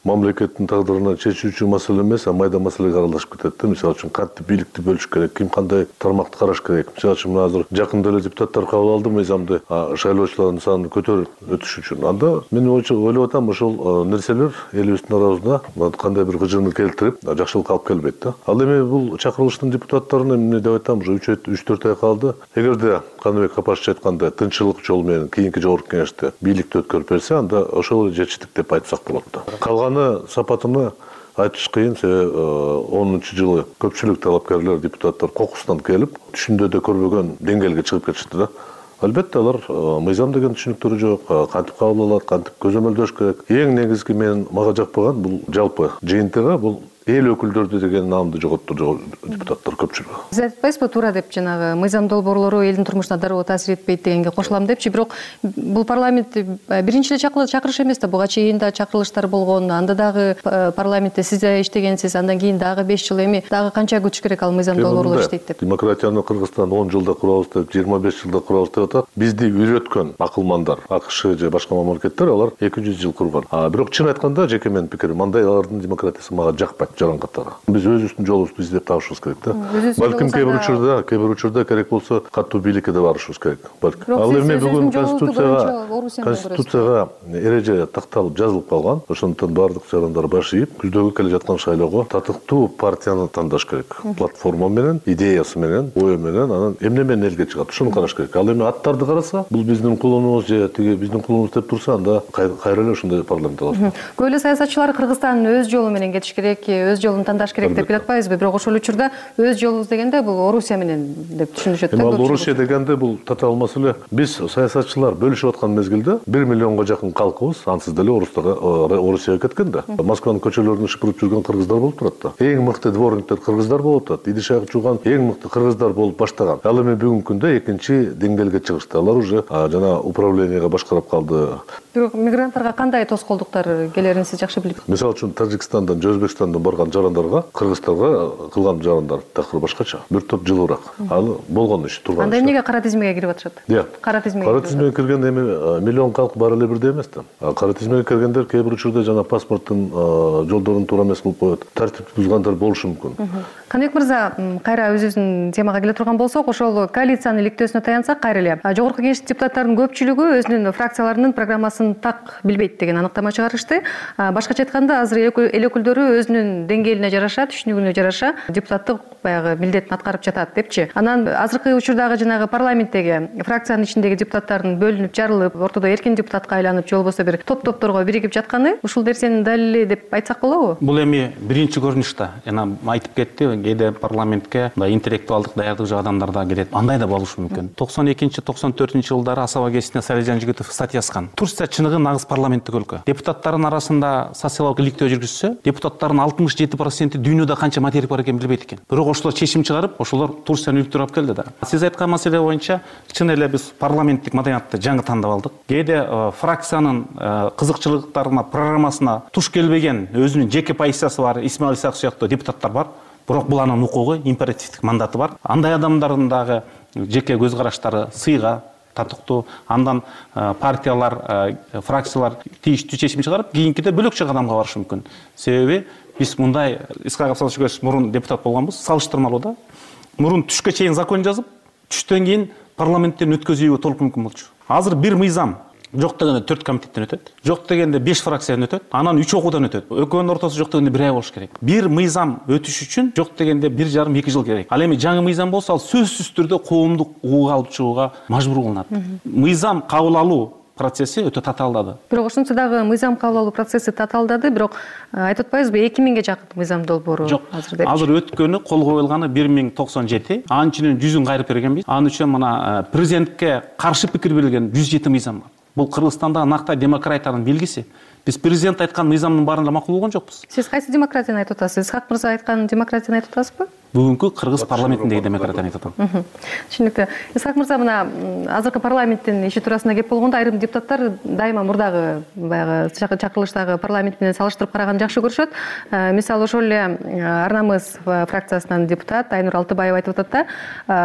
мамлекеттин тагдырына чечүүчү маселе эмес, а майда маселеге аралашып кетет да. Мисалы үчүн кантип бийликти бөлүш керек, ким кандай тармакты караш керек. Мисалы үчүн азыр жакында эле депутаттар кабыл алды мыйзамды шайлоочулардын санын көтөрүп өтүш үчүн. Анда мен ойлоп атам, ошол нерселер элибиздин арабызда кандай бир кыжыны келтирип, жакшылык алып келбейт да. Ал эми бул чакырылыштын депутаттарына эмне деп айтам, уже үч төрт ай калды. Эгерде Каныбек Капашевич айткандай тынччылык жолу менен кийинки жогорку кеңеште бийликти өткөрүп берсе, анда ошол жетиштик деп айтсак болот да. Калганы сапатыны айтыш кыйын, себеби онунчу жылы көпчүлүк талапкерлер, депутаттар кокустан келип, түшүндө да көрбөгөн деңгээлге чыгып кетишти да. Албетте алар мыйзам деген түшүнүктөрү жок, кантип кабыл алат, кантип көзөмөлдөш керек. Эң негизги мен мага жакпаган бул жалпы жыйынтыгы бул эл өкүлдөрдү деген наамды жоготту депутаттар көпчүлүгү. Сиз айтпайсызбы туура деп, жанагы мыйзам долбоорлору элдин турмушуна дароо таасир этпейт дегенге кошулам депчи, бирок бул парламент биринчи эле чакырыш эмес да, буга чейин да чакырылыштар болгон, анда дагы парламентте сиз да иштегенсиз, андан кийин дагы беш жыл, эми дагы канча күтүш керек ал мыйзам долбоорлор иштейт деп. Демократияны Кыргызстан он жылда курабыз деп, жыйырма беш жылда курабыз деп атат. Бизди үйрөткөн акылмандар, АКШ же башка мамлекеттер алар эки жүз жыл курган. А бирок чын айтканда, жеке менин пикирим, андай алардын демократиясы мага жакпайт, жарангаттары. Биз өзүбүздүн жолубузду издеп табышыбыз керек да. Балким кээ бир учурда, кээ бир учурда керек болсо катуу бийликке да барышыбыз керек. Ал эми бүгүн конституцияга конституцияга эреже такталып жазылып калган. Ошондуктан баардык жарандар баш ийип, күздөгү келе жаткан шайлоого татыктуу партияны тандаш керек. Платформа менен, идеясы менен, ою менен, анан эмне менен элге чыгат, ушуну караш керек. Ал эми аттарды караса, бул биздин кулунубуз же тиги биздин кулунубуз деп турса, анда кайра эле ошондой парламент алат. Көп эле саясатчылар Кыргызстан өз жолу менен кетиш керек, өз жолун тандаш керек деп жатпайбызбы? Бирок ошол учурда өз жолубуз дегенде бул Орусия менен деп түшүнүшөт да. Эми Орусия дегенде бул татаал маселе. Биз саясатчылар бөлүшүп аткан мезгилде бир миллионго жакын калкыбыз ансыз деле Орусияга кеткен да. Москванын көчөлөрүн шыпырып жүргөн кыргыздар болуп турат да. Эң мыкты дворниктер кыргыздар болуп турат. Идиш аяк жууган эң мыкты кыргыздар болуп баштаган. Ал эми бүгүнкү күндө экинчи деңгээлге чыгышты. Алар уже жана управленияга башкарып калды. Бирок мигранттарга кандай тоскоолдуктар келерин сиз жакшы билип. Мисалы үчүн Тажикстандан же Өзбекстандан барган жарандарга Кыргызстанга кылган жарандар такыр башкача. Бир топ жылуураак. Ал болгон иш, турган иш. Анда эмнеге кара тизмеге кирип атышат? Кара тизмеге. Кара тизмеге кирген эми миллион калк бар эле бирдей эмес да. Кара тизмеге киргендер кээ бир учурда жана паспорттун жолдорун туура эмес кылып коет. Тартип бузгандар болушу мүмкүн. Каныбек мырза, кайра өзүбүздүн темага келе турган болсок, ошол коалициянын иликтөөсүнө таянсак, кайра эле жогорку кеңеш депутаттарынын көпчүлүгү өзүнүн фракцияларынын программасын так билбейт деген аныктама чыгарышты. Башкача айтканда, азыр эл өкүлдөрү өзүнүн деңгээлине жараша, түшүнүгүнө жараша депутаттык баягы милдетин аткарып жатат депчи. Анан азыркы учурдагы жанагы парламенттеги фракциянын ичиндеги депутаттардын бөлүнүп, жарылып, ортодо эркин депутатка айланып, же болбосо бир топ-топторго биригип жатканы ушул нерсенин далили деп айтсак болобу? Бул эми биринчи көрүнүш да. Жана айтып кетти, кээде парламентке интеллектуалдык даярдык жок адамдар да келет. Андай да болушу мүмкүн. токсон экинчи токсон төртүнчү жылдары Асаба гезитине Салижан Жигитов статья жазган. Турция чыныгы нагыз парламенттик өлкө. Депутаттардын арасында социалдык иликтөө жүргүзсө, депутаттардын алтымыш жети проценти дүйнөдө канча материк бар экенин билбейт экен. Бирок ошолор чечим чыгарып, ошолор Турцияны иликтөп алып келди да. Сиз айткан маселе боюнча чын эле биз парламенттик маданиятты жаңы тандап алдык. Кээде фракциянын кызыкчылыктарына, программасына туш келбеген өзүнүн жеке позициясы бар Исмаил Исаков сыяктуу депутаттар бар. Бирок бул анын укугу, императивдик мандаты бар. Андай адамдардын дагы жеке көз караштары сыйга татыктуу, андан партиялар, фракциялар тийиштүү чечим чыгарып, кийинкиде бөлөкчө кадамга барышы мүмкүн. Себеби биз мындай Исхак Абсалович мурун депутат болгонбуз, салыштырмалуу да. Мурун түшкө чейин закон жазып, түштөн кийин парламенттен өткөзүүгө толук мүмкүн болчу. Азыр бир мыйзам жок дегенде төрт комитеттен өтөт, жок дегенде беш фракциядан өтөт, анан үч окуудан өтөт. Экөөнүн ортосу жок дегенде бир ай болуш керек. Бир мыйзам өтүш үчүн жок дегенде бир жарым эки жыл керек. Ал эми жаңы мыйзам болсо, ал сөзсүз түрдө коомдук угууга алып чыгууга мажбур кылынат. Мыйзам кабыл алуу процесси өтө татаалдады. Бирок ошентсе дагы мыйзам кабыл алуу процесси татаалдады, бирок айтып атпайбызбы эки миңге жакын мыйзам долбоору азыр деп. Азыр өткөнү кол коюлганы бир миң токсон жети, анын үчүн жүзүн кайрып бергенбиз. Анын үчүн мына президентке каршы пикир билген жүз жети мыйзам бар. Бул Кыргызстанда накта демократиянын белгиси. Биз президент айткан мыйзамдын баарын эле макул болгон жокпуз. Сиз кайсы демократияны айтып атасыз? Исхак мырза айткан демократияны айтып атасызбы? Бүгүнкү Кыргыз парламентиндеги демократияны айтып атам. Түшүнүктүү. Исхак мырза, мына азыркы парламенттин иши туурасында кеп болгондо айрым депутаттар дайыма мурдагы баягы чакырылыштагы парламент менен салыштырып караганды жакшы көрүшөт. Мисалы ошол эле Ар намыс фракциясынан депутат Айнур Алтыбаева айтып атат да,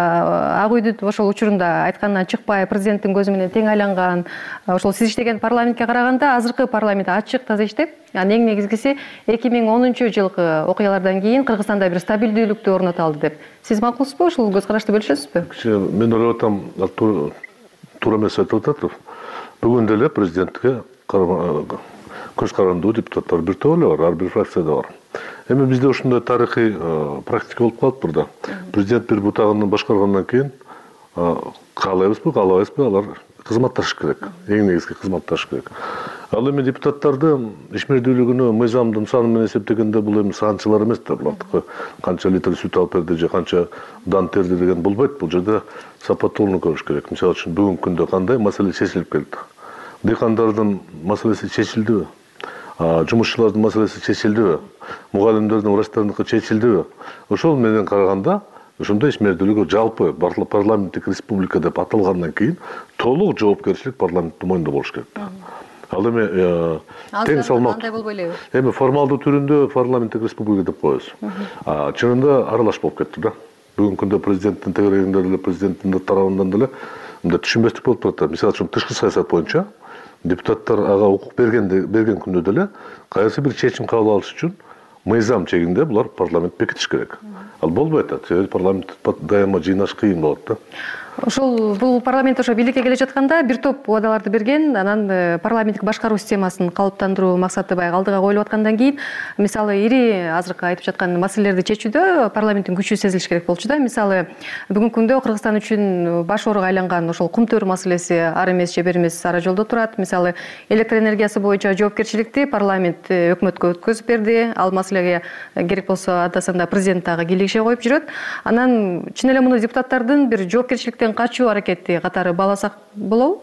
Ак үйдүн ошол учурунда айткандан чыкпай президенттин көзү менен тең айланган, ошол сиз иштеген парламентке караганда азыркы парламент аябай ачык таза иштеп, анан эң негизгиси эки миң онунчу жылкы окуялардан кийин Кыргызстанда бир стабилдүүлүктү орното алды деп. Сиз макулсузбу, ушул көз карашты бөлүшөсүзбү? Мен ойлоп атам, туура эмес айтып атат. Бүгүн деле президентке көз карандуу депутаттар бир топ эле бар, ар бир фракцияда бар. Эми бизде ушундай тарыхый практика болуп калыптыр да. Президент бир бутагын башкаргандан кийин каалайбызбы, каалабайбызбы, алар кызматташы керек. Эң негизги кызматташы керек. Ал эми депутаттарды ишмердүүлүгүнө мыйзамдын саны менен эсептегенде бул эми санчылар эмес да, булардыкы канча литр сүт алып берди же канча дан терди деген болбойт. Бул жерде сапаттуулугун көрүш керек. Мисалы үчүн бүгүнкү күндө кандай маселе чечилип келди? Дыйкандардын маселеси чечилдиби? Жумушчулардын маселеси чечилдиби? Мугалимдердин врачтардыкы чечилдиби? Ошол менен караганда ошондой ишмердүүлүгү жалпы парламенттик республика деп аталгандан кийин толук жоопкерчилик парламенттин мойнунда болуш керек. Ал эми тең салмак андай болбой элеби? Эми формалдуу түрүндө парламенттик республика деп коебуз. А чынында аралаш болуп кетти да. Бүгүнкү күндө президенттин тегерегинде деле президенттин тарабынан деле мындай түшүнбөстүк болуп турат. Мисалы үчүн тышкы саясат боюнча депутаттар ага укук берген берген күндө деле кайсы бир чечим кабыл алыш үчүн мыйзам чегинде булар парламент бекитиш керек. Ал болбой атат. Себеби парламент дайыма жыйнаш кыйын болот да. Ошол бул парламент ошо бийликке келе жатканда бир топ убадаларды берген, анан парламенттик башкаруу системасын калыптандыруу максаты баягы алдыга коюлуп аткандан кийин, мисалы ири азыркы айтып жаткан маселелерди чечүүдө парламенттин күчү сезилиш керек болчу да. Мисалы бүгүнкү күндө Кыргызстан үчүн баш ооруга айланган ошол кумтөр маселеси ар эмес же бир эмес ара жолдо турат. Мисалы электр энергиясы боюнча жоопкерчиликти парламент өкмөткө өткөзүп берди. Ал маселеге керек болсо адасында президент дагы кийлигише коюп жүрөт. Анан чын эле муну депутаттардын бир жоопкерчиликтен качуу аракети катары бааласак болобу?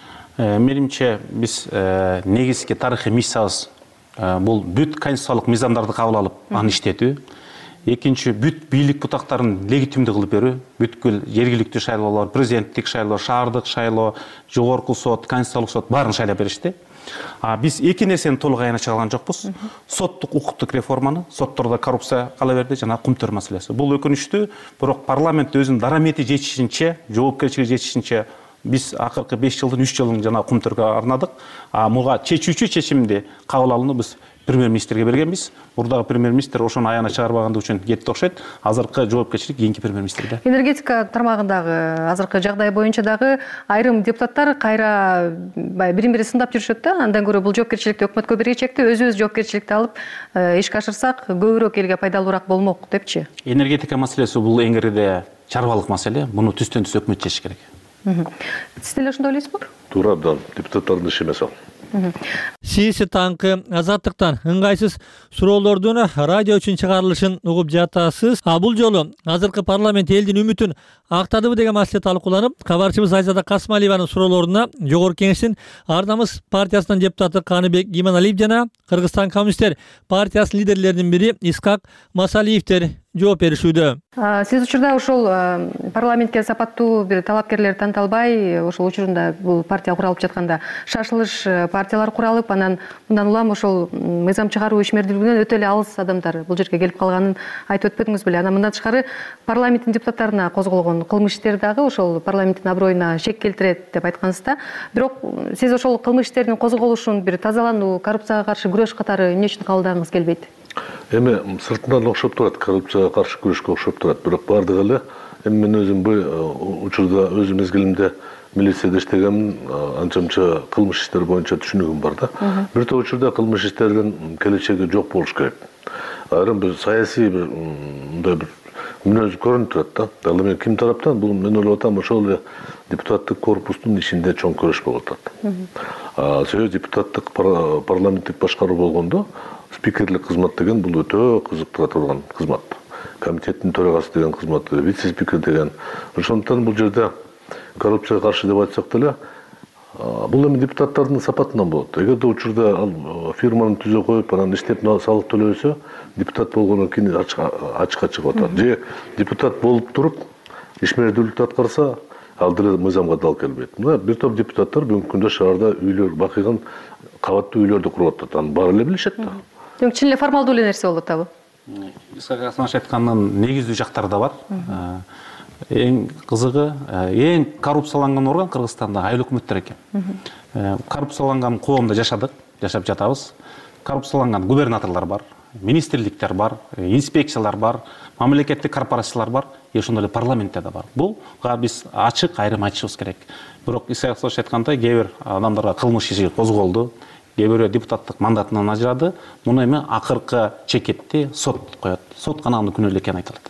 Менимче биз негизги тарыхый миссиябыз бул бүт конституциялык мыйзамдарды кабыл алып, аны иштетүү. Экинчи, бүт бийлик бутактарын легитимдүү кылып берүү. Бүткүл жергиликтүү шайлоолор, президенттик шайлоо, шаардык шайлоо, жогорку сот, конституциялык сот баарын шайлап беришти. А биз эки нерсени толук аянат чыгарган жокпуз. Соттук укуктук реформаны, соттордо коррупция кала берди жана кумтөр маселеси. Бул өкүнүчтүү, бирок парламент өзүнүн дарамети жетишинче, жоопкерчилиги жетишинче биз акыркы беш жылдын үч жылын жана кумтөргө арнадык. А муга чечүүчү чечимди кабыл алууну биз премьер-министрге бергенбиз. Мурдагы премьер-министр ошону аянат чыгарбагандыгы үчүн кетти окшойт. Азыркы жоопкерчилик кийинки премьер-министрде. Энергетика тармагындагы азыркы жагдай боюнча дагы айрым депутаттар кайра бирин бири сындап жүрүшөт да. Андан көрө бул жоопкерчиликти өкмөткө бергичекти, өзүбүз жоопкерчиликти алып ишке ашырсак көбүрөөк элге пайдалуураак болмок депчи. Энергетика маселеси бул эңириде чарбалык маселе. Муну түстөн түз өкмөт чечиш керек. Сиз деле ошондой ойлойсузбу? Туура, да, депутаттардын иши эмес ал. Сиси таңкы азаттыктан ыңгайсыз суроолордун радио үчүн чыгарылышын угуп жатасыз. А бул жолу азыркы парламент элдин үмүтүн актадыбы деген маселе талкууланып, кабарчыбыз Айзада Касымалиеванын суроолоруна Жогорку Кеңештин Ар намыс партиясынын депутаты Каныбек Иманалиев жана Кыргызстан коммунисттер партиясынын лидерлеринин бири Искак Масалиевтер жооп беришүүдө. Сиз учурда ошол парламентке сапаттуу бир талапкерлер танталбай, ошол учурунда бул партия куралып жатканда шашылыш партиялар куралып, анан мындан улам ошол мыйзам чыгаруу ишмердүүлүгүнөн өтө эле алыс адамдар бул жерге келип калганын айтып өтпөдүңүз беле? Анан мындан тышкары парламенттин депутаттарына козголгон кылмыш иштер дагы ошол парламенттин аброюна шек келтирет деп айткансыз да. Бирок сиз ошол кылмыш иштердин козголушун бир тазалануу, коррупцияга каршы күрөш катары эмне үчүн кабылдагыңыз келбейт? Эми сыртынан окшоп турат, коррупцияга каршы күрөшкө окшоп турат. Бирок бардыгы эле эми мен өзүм бул учурда өз мезгилимде милицияда иштегенмин, анча-мынча кылмыш иштер боюнча түшүнүгүм бар да. Бир топ учурда кылмыш иштердин келечеги жок болуш керек. Айрым бир саясий бир мындай бир мүнөз көрүнүп турат да. Ал эми ким тараптан бул мен ойлоп атам ошол эле депутаттык корпустун ишинде чоң көрүш болуп атат. Себеби депутаттык парламенттик башкаруу болгондо спикерлик кызмат деген бул өтө кызыктыра турган кызмат. Комитеттин төрагасы деген кызмат, вице-спикер деген. Ошондуктан бул жерде коррупцияга каршы деп айтсак деле, бул эми депутаттардын сапатынан болот. Эгерде учурда ал фирманы түзө коюп, анан иштеп салык төлөбөсө, депутат болгондон кийин ачыкка чыгып атат. Же депутат болуп туруп, ишмердүүлүктү аткарса, ал деле мыйзамга дал келбейт. Мына бир топ депутаттар бүгүнкү күндө шаарда үйлөр, бакыйган кабаттуу үйлөрдү куруп атат. Аны баары эле билишет да. Демек чын эле формалдуу эле нерсе болот да бул. Искак Асмаш айткандын негиздүү жактары да бар. Эң кызыгы, эң коррупцияланган орган Кыргызстанда айыл өкмөттөр экен. Коррупцияланган коомдо жашадык. жашап жатабыз. Коррупцияланган губернаторлар бар, министрликтер бар, инспекциялар бар, мамлекеттик корпорациялар бар, ошондой эле парламентте да бар. Буга биз ачык айрым айтышыбыз керек. Бирок Исаев Сооч айткандай, кээ бир адамдарга кылмыш иши козголду, кээ бирөө депутаттык мандатынан ажырады. Муну эми акыркы чекетти сот коет. Сот гана аны күнөөлүү экенин айтылат.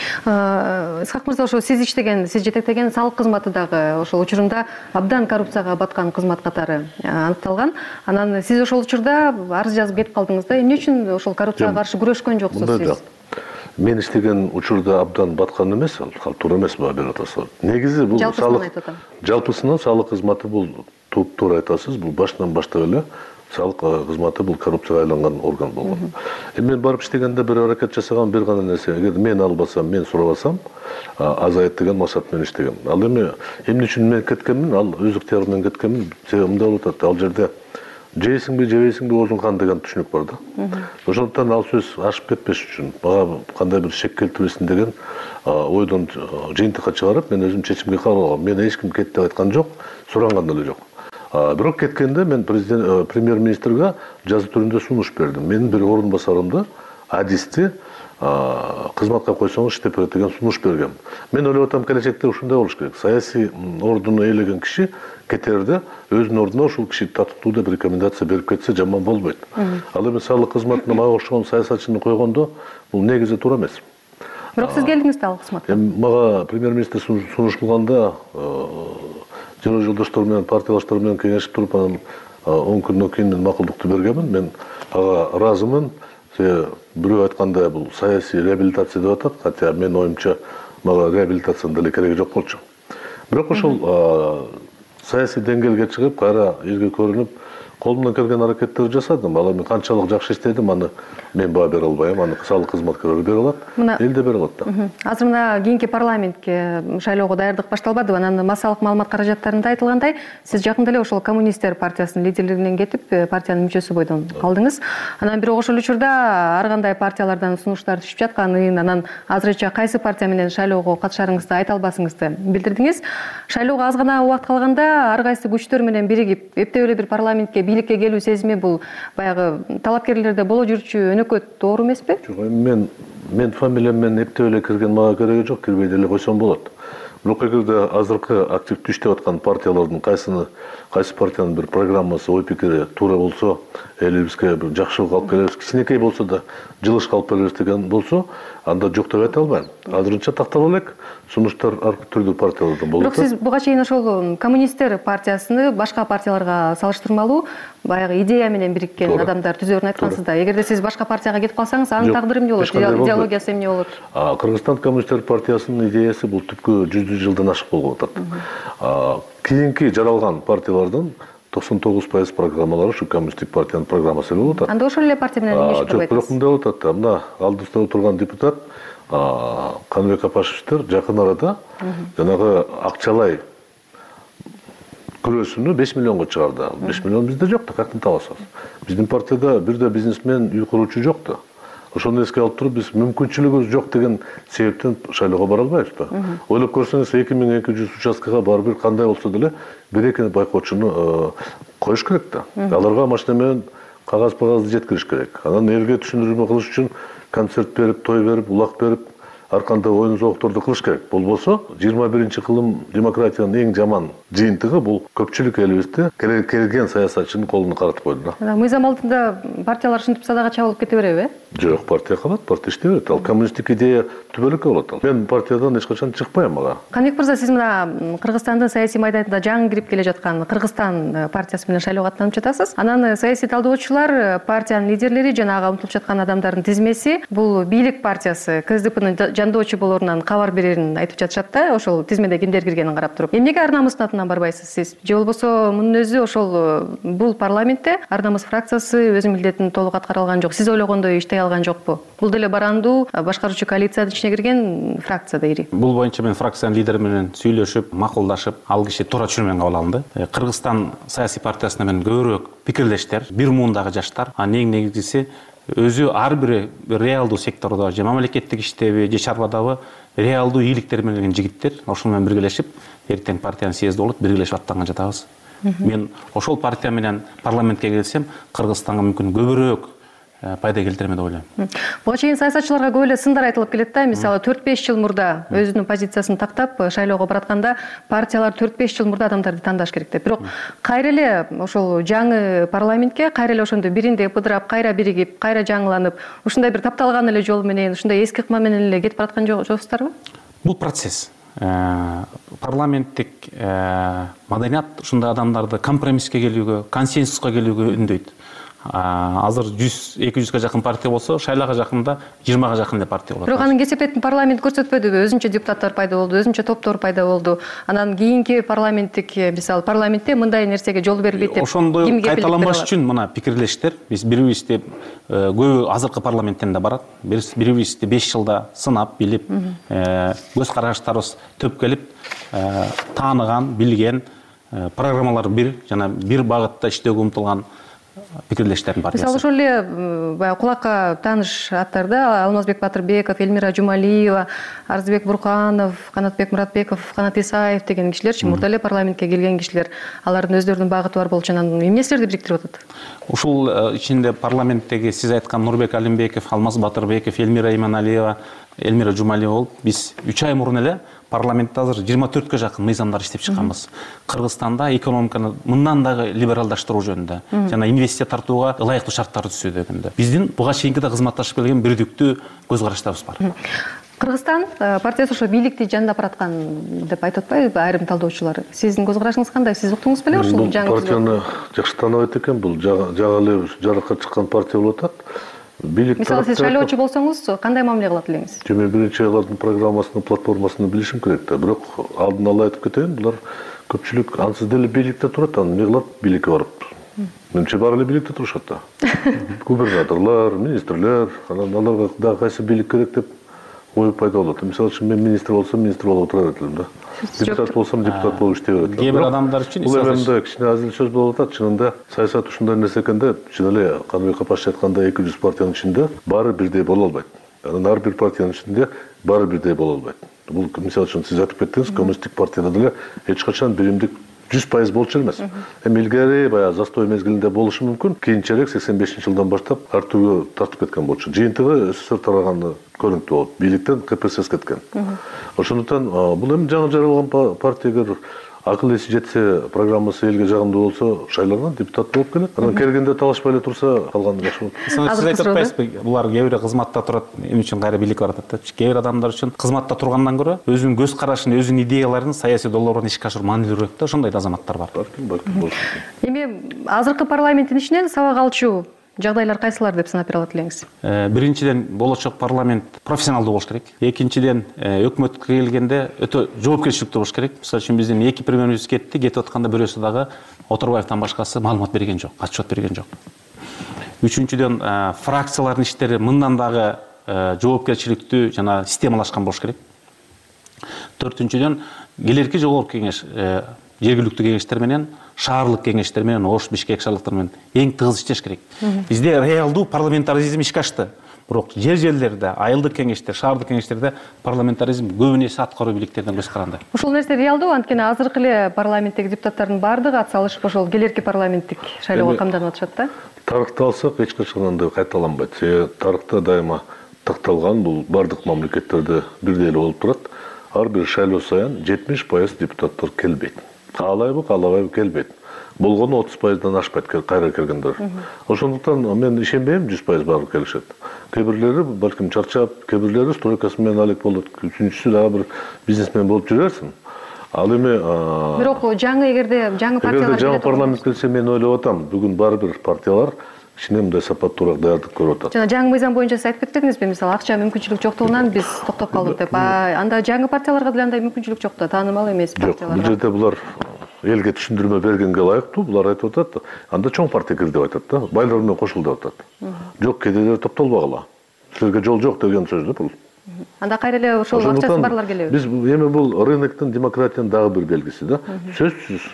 Исхак мырза, ошо сиз иштеген, сиз жетектеген салык кызматы дагы ошол учурунда абдан коррупцияга баткан кызмат катары аныкталган. Анан сиз ошол учурда арыз жазып кетип калдыңыз да. Эмне үчүн ошол коррупцияга каршы күрөшкөн жоксуз сиз? Мен иштеген учурда абдан баткан эмес, ал туура эмес баа берип атасыз. Негизи бул салык жалпысынан салык кызматы бул туура айтасыз. Бул башынан баштап эле салык кызматы бул коррупцияга айланган орган болгон. Эми мен барып иштегенде бир аракет жасаган бир гана нерсе, эгер мен албасам, мен сурабасам, азайт деген максат менен иштегем. Ал эми эмне үчүн мен кеткенмин, ал өз ыктыярым менен кеткенмин, себеби мындай болуп атат. Ал жерде жейсиңби, жебейсиңби озун кан деген түшүнүк бар да. Ошондуктан ал сөз ашып кетпеш үчүн, мага кандай бир шек келтирбесин деген ойдон жыйынтыкка чыгарып, мен өзүм чечимге кабыл алгам. Мен эч ким кет деп айткан жок, суранган деле жок. Бирок кеткенде мен президент премьер-министрге жазуу түрүндө сунуш бердим. Менин бир орун басарымды адисти кызматка койсоңуз иштеп берет деген сунуш бергем. Мен ойлоп атам, келечекте ушундай болуш керек. Саясий ордуну ээлеген киши кетерде өзүнүн ордуна ушул киши татыктуу деп рекомендация берип кетсе жаман болбойт. Ал эми салык кызматына мага окшогон саясатчыны койгондо бул негизи туура эмес. Бирок сиз келдиңиз да ал кызматка. Мага премьер-министр сунуш кылганда жана жолдоштор менен, партиялаштар менен кеңешип туруп, анан он күндөн кийин мен макулдукту бергенмин. Мен ага ыраазымын. Бирөө айткандай бул саясий реабилитация деп атат, хотя мен оюмча мага реабилитациянын деле кереги жок болчу. Бирок ошол саясий деңгээлге чыгып, кайра элге көрүнүп, колумдан келген аракеттерди жасадым. Ал эми канчалык жакшы иштедим, аны мен баа бере албайм. Аны салык кызматкерлери бере алат, эл да бере алат да. Азыр мына кийинки парламентке шайлоого даярдык башталбады. Анан массалык маалымат каражаттарында айтылгандай, сиз жакында эле ошол коммунисттер партиясынын лидерлигинен кетип, партиянын мүчөсү бойдон калдыңыз. Анан бирок ошол учурда ар кандай партиялардан сунуштар түшүп жатканын, анан азырынча кайсы партия менен шайлоого катышарыңызды айта албасыңызды билдирдиңиз. Шайлоого аз гана убакыт калганда ар кайсы күчтөр менен биригип, эптеп эле бир парламентке бийликке келүү сезими бул баягы талапкерлерде боло жүрчү өнөкөт doğru эмеспи? Жок, мен мен фамилиям менен эптеп эле кирген мага кереги жок, кирбей деле койсом болот. Бирок эгерде азыркы активдүү иштеп аткан партиялардын кайсыны, кайсы партиянын бир программасы, ой пикири туура болсо, элибизге бир жакшылык алып келебиз, кичинекей болсо да жылышка алып келебиз деген болсо, анда жок деп айта албайм. Азырынча тактап элек, сунуштар ар түрдүү партиялардан болот. Бирок сиз буга чейин ошол коммунисттер партиясыны башка партияларга салыштырмалуу баягы идея менен бириккен адамдар түзөрүн айткансыз да. Эгерде сиз башка партияга кетип калсаңыз, анын тагдыры эмне болот? Идеологиясы эмне болот? Кыргызстан коммунисттер партиясынын идеясы бул түпкү жүз жылдан ашык болуп атат. Кийинки жаралган партиялардын токсон тогуз пайыз программалары ушу коммунисттик партиянын программасы болуп атат. Анда ошол эле партия менен эмне иштеп атат? Жок, бирок мындай болуп атат да. Мына алдыбызда отурган депутат Каныбек Апашевичтер жакын арада жанагы акчалай күрөсүнү беш миллионго чыгарды. беш миллион бизде жок да, каяктан табасыз? Биздин партияда бирде бизнесмен, үй куручу жок да. Ошону эске алып туруп, биз мүмкүнчүлүгүбүз жок деген себептен шайлоого бара албайбыз да. Ойлоп көрсөңүз, эки миң эки жүз участкага ар бир кандай болсо деле бир-эки байкоочуну коюш керек да. Аларга машина менен кагаз-пагазды жеткириш керек. Анан элге түшүндүрмө кылыш үчүн концерт берип, той берип, улак берип, ар кандай оюн зоокторду кылыш керек. Болбосо жыйырма биринчи кылым демократиянын эң жаман жыйынтыгы бул көпчүлүк элибизде келген саясатчынын колуна каратып койду да. Мыйзам алдында партиялар ушинтип садага чабылып кете береби? Жок, партия калат, партия иштей берет. Ал коммунисттик идея түбөлүккө болот ал. Мен партиядан эч качан чыкпайм мага. Каныбек мырза, сиз мына Кыргызстандын саясий майданында жаңы кирип келе жаткан Кыргызстан партиясы менен шайлоого аттанып жатасыз. Анан саясий талдоочулар, партиянын лидерлери жана ага умтулуп жаткан адамдардын тизмеси бул бийлик партиясы, КСДПнын жандоочу болорунан кабар берерин айтып жатышат да, ошол тизмеде кимдер киргенин карап туруп. Эмнеге ар намыстын атынан барбайсыз сиз? Же болбосо мунун өзү ошол бул парламентте ар намыс фракциясы өз милдетин толук аткара алган жок, сиз ойлогондой иштей алган жокпу? Бул деле барандуу башкаруучу коалициянын ичине кирген фракция да ири. Бул боюнча мен фракциянын лидери менен сүйлөшүп, макулдашып, ал киши туура түшүнүү менен кабыл алынды. Кыргызстан саясий партиясына менен көбүрөөк пикирлештер, бир муундагы жаштар, анын эң негизгиси өзү ар бир реалдуу сектордо, же мамлекеттик иштеби, же чарбадабы реалдуу ийгиликтер менен келген жигиттер ошол менен биргелешип, эртең партиянын съезди болот, биргелешип аттанган жатабыз. Мен ошол партия менен парламентке келсем, Кыргызстанга мүмкүн көбүрөөк пайда келтирем деп ойлойм. Буга чейин саясатчыларга көп эле сындар айтылып келет да. Мисалы төрт беш жыл мурда өзүнүн позициясын тактап шайлоого баратканда партиялар төрт беш жыл мурда адамдарды тандаш керек деп. Бирок кайра эле ошол жаңы парламентке кайра эле ошондой биринде быдырап, кайра биригип, кайра жаңыланып, ушундай бир тапталган эле жол менен, ушундай эски ыкма менен эле кетип бараткан жоқсуздарбы? Бул процесс. Парламенттик маданият ушундай адамдарды компромисске келүүгө, консенсуска келүүгө үндөйт. Азыр жүз эки жүзгө жакын партия болсо, шайлоого жакында жыйырмага жакын эле партия болот. Бирок анын кесепетин парламент көрсөтпөдүбү? Өзүнчө депутаттар пайда болду, өзүнчө топтор пайда болду. Анан кийинки парламенттик, мисалы парламентте мындай нерсеге жол берилбейт деп ошондой кайталанбаш үчүн мына пикирлештер, биз бирибизди көбү азыркы парламенттен да барат. Бирибизди беш жылда сынап, билип, көз караштарыбыз төпкелип, тааныган, билген, программалар бир, жана бир багытта иштөөгө умтулган пикирлештердин партиясы. Мисалы ошол эле баягы кулакка тааныш аттарда Алмазбек Батырбеков, Эльмира Жумалиева, Арзыбек Бурканов, Канатбек Муратбеков, Канат Исаев деген кишилерчи мурда эле парламентке келген кишилер. Алардын өздөрүнүн багыты бар болчу. Анан эмне силерди бириктирип атат? Ушул ичинде парламенттеги сиз айткан Нурбек Алимбеков, Алмаз Батырбеков, Эльмира Иманалиева, Эльмира Жумалиева болуп, биз үч ай мурун эле парламентте азыр жыйырма төрткө жакын мыйзамдар иштеп чыкканбыз. Кыргызстанда экономиканы мындан дагы либералдаштыруу жөнүндө жана инвестиция тартууга ылайыктуу шарттарды түзүү жөнүндө биздин буга чейинки да кызматташып келген бирдиктүү көз караштарыбыз бар. Кыргызстан партиясы ошо бийликти жандап бараткан деп айтып атпайбы айрым талдоочулар? Сиздин көз карашыңыз кандай? Сиз уктуңуз беле ушул жаңы партияны жакшы тааныбайт экен. Бул жага эле жарыкка чыккан партия болуп атат. Мисалы сиз шайлоочу болсоңуз кандай мамиле кылат элеңиз? Мен биринчи алардын программасын, платформасын билишим керек да. Бирок алдын ала айтып кетейин, булар көпчүлүк ансыз деле бийликте турат, аны эмне кылат бийликке барып? Менимче баары эле бийликте турушат да. Губернаторлор, министрлер, анан аларга дагы кайсы бийлик керек деп ой пайда болот. Мисалы үчүн мен министр болсом, министр болуп отура берет элем да. Депутат болсом, депутат болуп иштей берет элем. Кээ бир адамдар үчүн бул эмемде кичине азил сөз болуп атат. Чынында саясат ушундай нерсе экен да. Чын эле Каныбек Капашев айткандай эки жүз партиянын ичинде баары бирдей боло албайт. Анан ар бир партиянын ичинде баары бирдей боло албайт. Бул мисалы үчүн сиз айтып кеттиңиз, коммунисттик партияда деле эч качан биримдик жүз пайыз болчу эмес. Эми илгери баягы застой мезгилинде болушу мүмкүн. Кийинчерээк сексен бешинчи жылдан баштап ар түргө тартып кеткен болчу. Жыйынтыгы СССР тараганы көрүнүктүү болот. Бийликтен КПСС кеткен. Ошондуктан бул эми жаңы жаралган партиягер акыл эси жетсе, программасы элге жагымдуу болсо, шайланат, депутат болуп келет. Анан келгенде талашпай эле турса, калганы жакшы болот. Сиз айтып атпайсызбы? Булар кээ бир кызматта турат, эмне үчүн кайра бийликке барат деп. Кээ бир адамдар үчүн кызматта тургандан көрө өзүнүн көз карашын, өзүнүн идеяларын саясий долбоорун ишке ашыруу маанилүүрөөк да, ошондой азаматтар бар. Эми азыркы парламенттин ичинен сабак алчу жагдайлар кайсылар деп санап бере алат элеңиз? Биринчиден болочок парламент профессионалдуу болуш керек. Экинчиден өкмөткө келгенде өтө жоопкерчиликтүү болуш керек. Мисалы үчүн биздин эки премьер-министр кетти, кетип атканда бирөөсү дагы Отурбаевден башкасы маалымат берген жок, отчет берген жок. Үчүнчүдөн фракциялардын иштери мындан дагы жоопкерчиликтүү жана системалашкан болуш керек. Төртүнчүдөн келерки жогорку кеңеш жергиликтүү кеңештер менен, шаарлык кеңештер менен, Ош, Бишкек шаарлыктар менен эң тыгыз иштеш керек. Бизде реалдуу парламентаризм ишке ашты. Бирок жер-жерлерде, айылдык кеңештер, шаардык кеңештерде парламентаризм көбүнө эсе аткаруу бийликтерине көз каранды. Ушул нерсе реалдуу, анткени азыркы эле парламенттеги депутаттардын баардыгы ат салышып ошол келерки парламенттик шайлоого камданып атышат да. Тарыхты алсак, эч качан андай кайталанбайт. Себеби тарыхта дайыма такталган, бул бардык мамлекеттерде бирдей эле болуп турат. Ар бир шайлоо сайын жетимиш пайыз депутаттар келбейт. Каалайбы, каалабайбы келбейт. Болгону отуз пайыздан ашпайт кайра келгендер. Ошондуктан мен ишенбейм жүз пайыз баары келишет. Кээ бирлери балким чарчап, кээ бирлери стройкасы менен алек болот. Үчүнчүсү дагы бир бизнесмен болуп жүрөрсүң. Ал эми бирок жаңы эгерде жаңы партиялар эгерде жаңы парламент келсе, мен ойлоп атам, бүгүн баары бир партиялар кичине мындай сапаттуураак даярдык көрүп атат. Жана жаңы мыйзам боюнча сиз айтып кетпедиңизби, мисалы акча мүмкүнчүлүк жоктугунан биз токтоп калдык деп. Анда жаңы партияларга деле андай мүмкүнчүлүк жок да, таанымал эмес партиялар. Жок, бул жерде булар элге түшүндүрмө бергенге ылайыктуу, булар айтып атат, анда чоң партия кир деп айтат да, байлар менен кошул деп атат. Жок, кедейлер топтолбогула. Силерге жол жок деген сөз да бул. Анда кайра эле ошол акчасы барлар келеби? Биз эми бул рыноктун, демократиянын дагы бир белгиси да. Сөзсүз.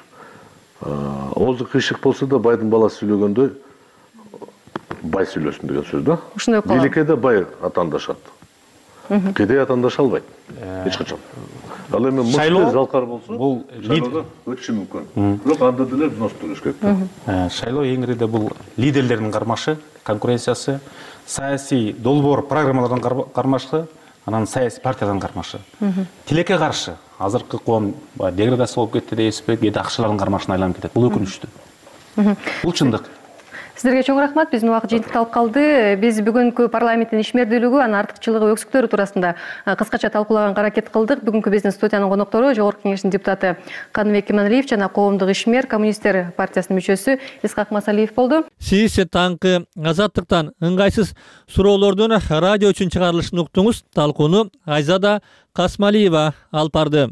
Озу кыйшык болсо да байдын баласы сүйлөгөндөй бай сүйлөсүн деген сөз да. Ушундай кылат. Бийликке да бай атаандашат. кедей атандаша албайт эч качан. Ал эми мыкты залкар болсо бул шайлоодо өтүшү мүмкүн. Бирок анда деле взнос төлөш керек. Шайлоо эң ириде бул лидерлердин кармашы, конкуренциясы, саясий долбоор программалардан кармашы, анан саясий партиядан кармашы. Тилекке каршы азыркы коом деградация болуп кетти деп эсептейт, кээде акчалардын кармашына айланып кетет. Бул өкүнүчтүү. Бул чындык. Сиздерге чоң рахмат. Биздин убакыт жыйынтыкталып калды. Биз бүгүнкү парламенттин ишмердүүлүгү, анын артыкчылыгы, өксүктөрү туурасында кыскача талкуулаганга аракет кылдык. Бүгүнкү биздин студиянын коноктору Жогорку Кеңештин депутаты Каныбек Иманалиев жана коомдук ишмер, коммунисттер партиясынын мүчөсү Исхак Масалиев болду. Сиз таңкы Азаттыктан ыңгайсыз суроолордун радио үчүн чыгарылышын уктуңуз. Талкууну Айзада Касмалиева алып барды.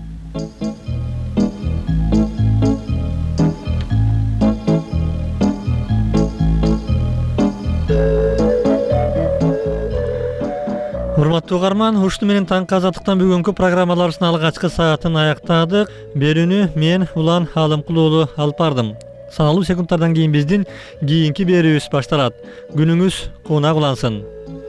Урматтуу угарман, ушуну менен таңкы Азаттыктан бүгүнкү программаларыбыздын алгачкы саатын аяктадык. Берүүнү мен Улан Алымкул уулу алып бардым. Саналуу секундтардан кийин биздин кийинки берүүбүз башталат. Күнүңүз кунак улансын.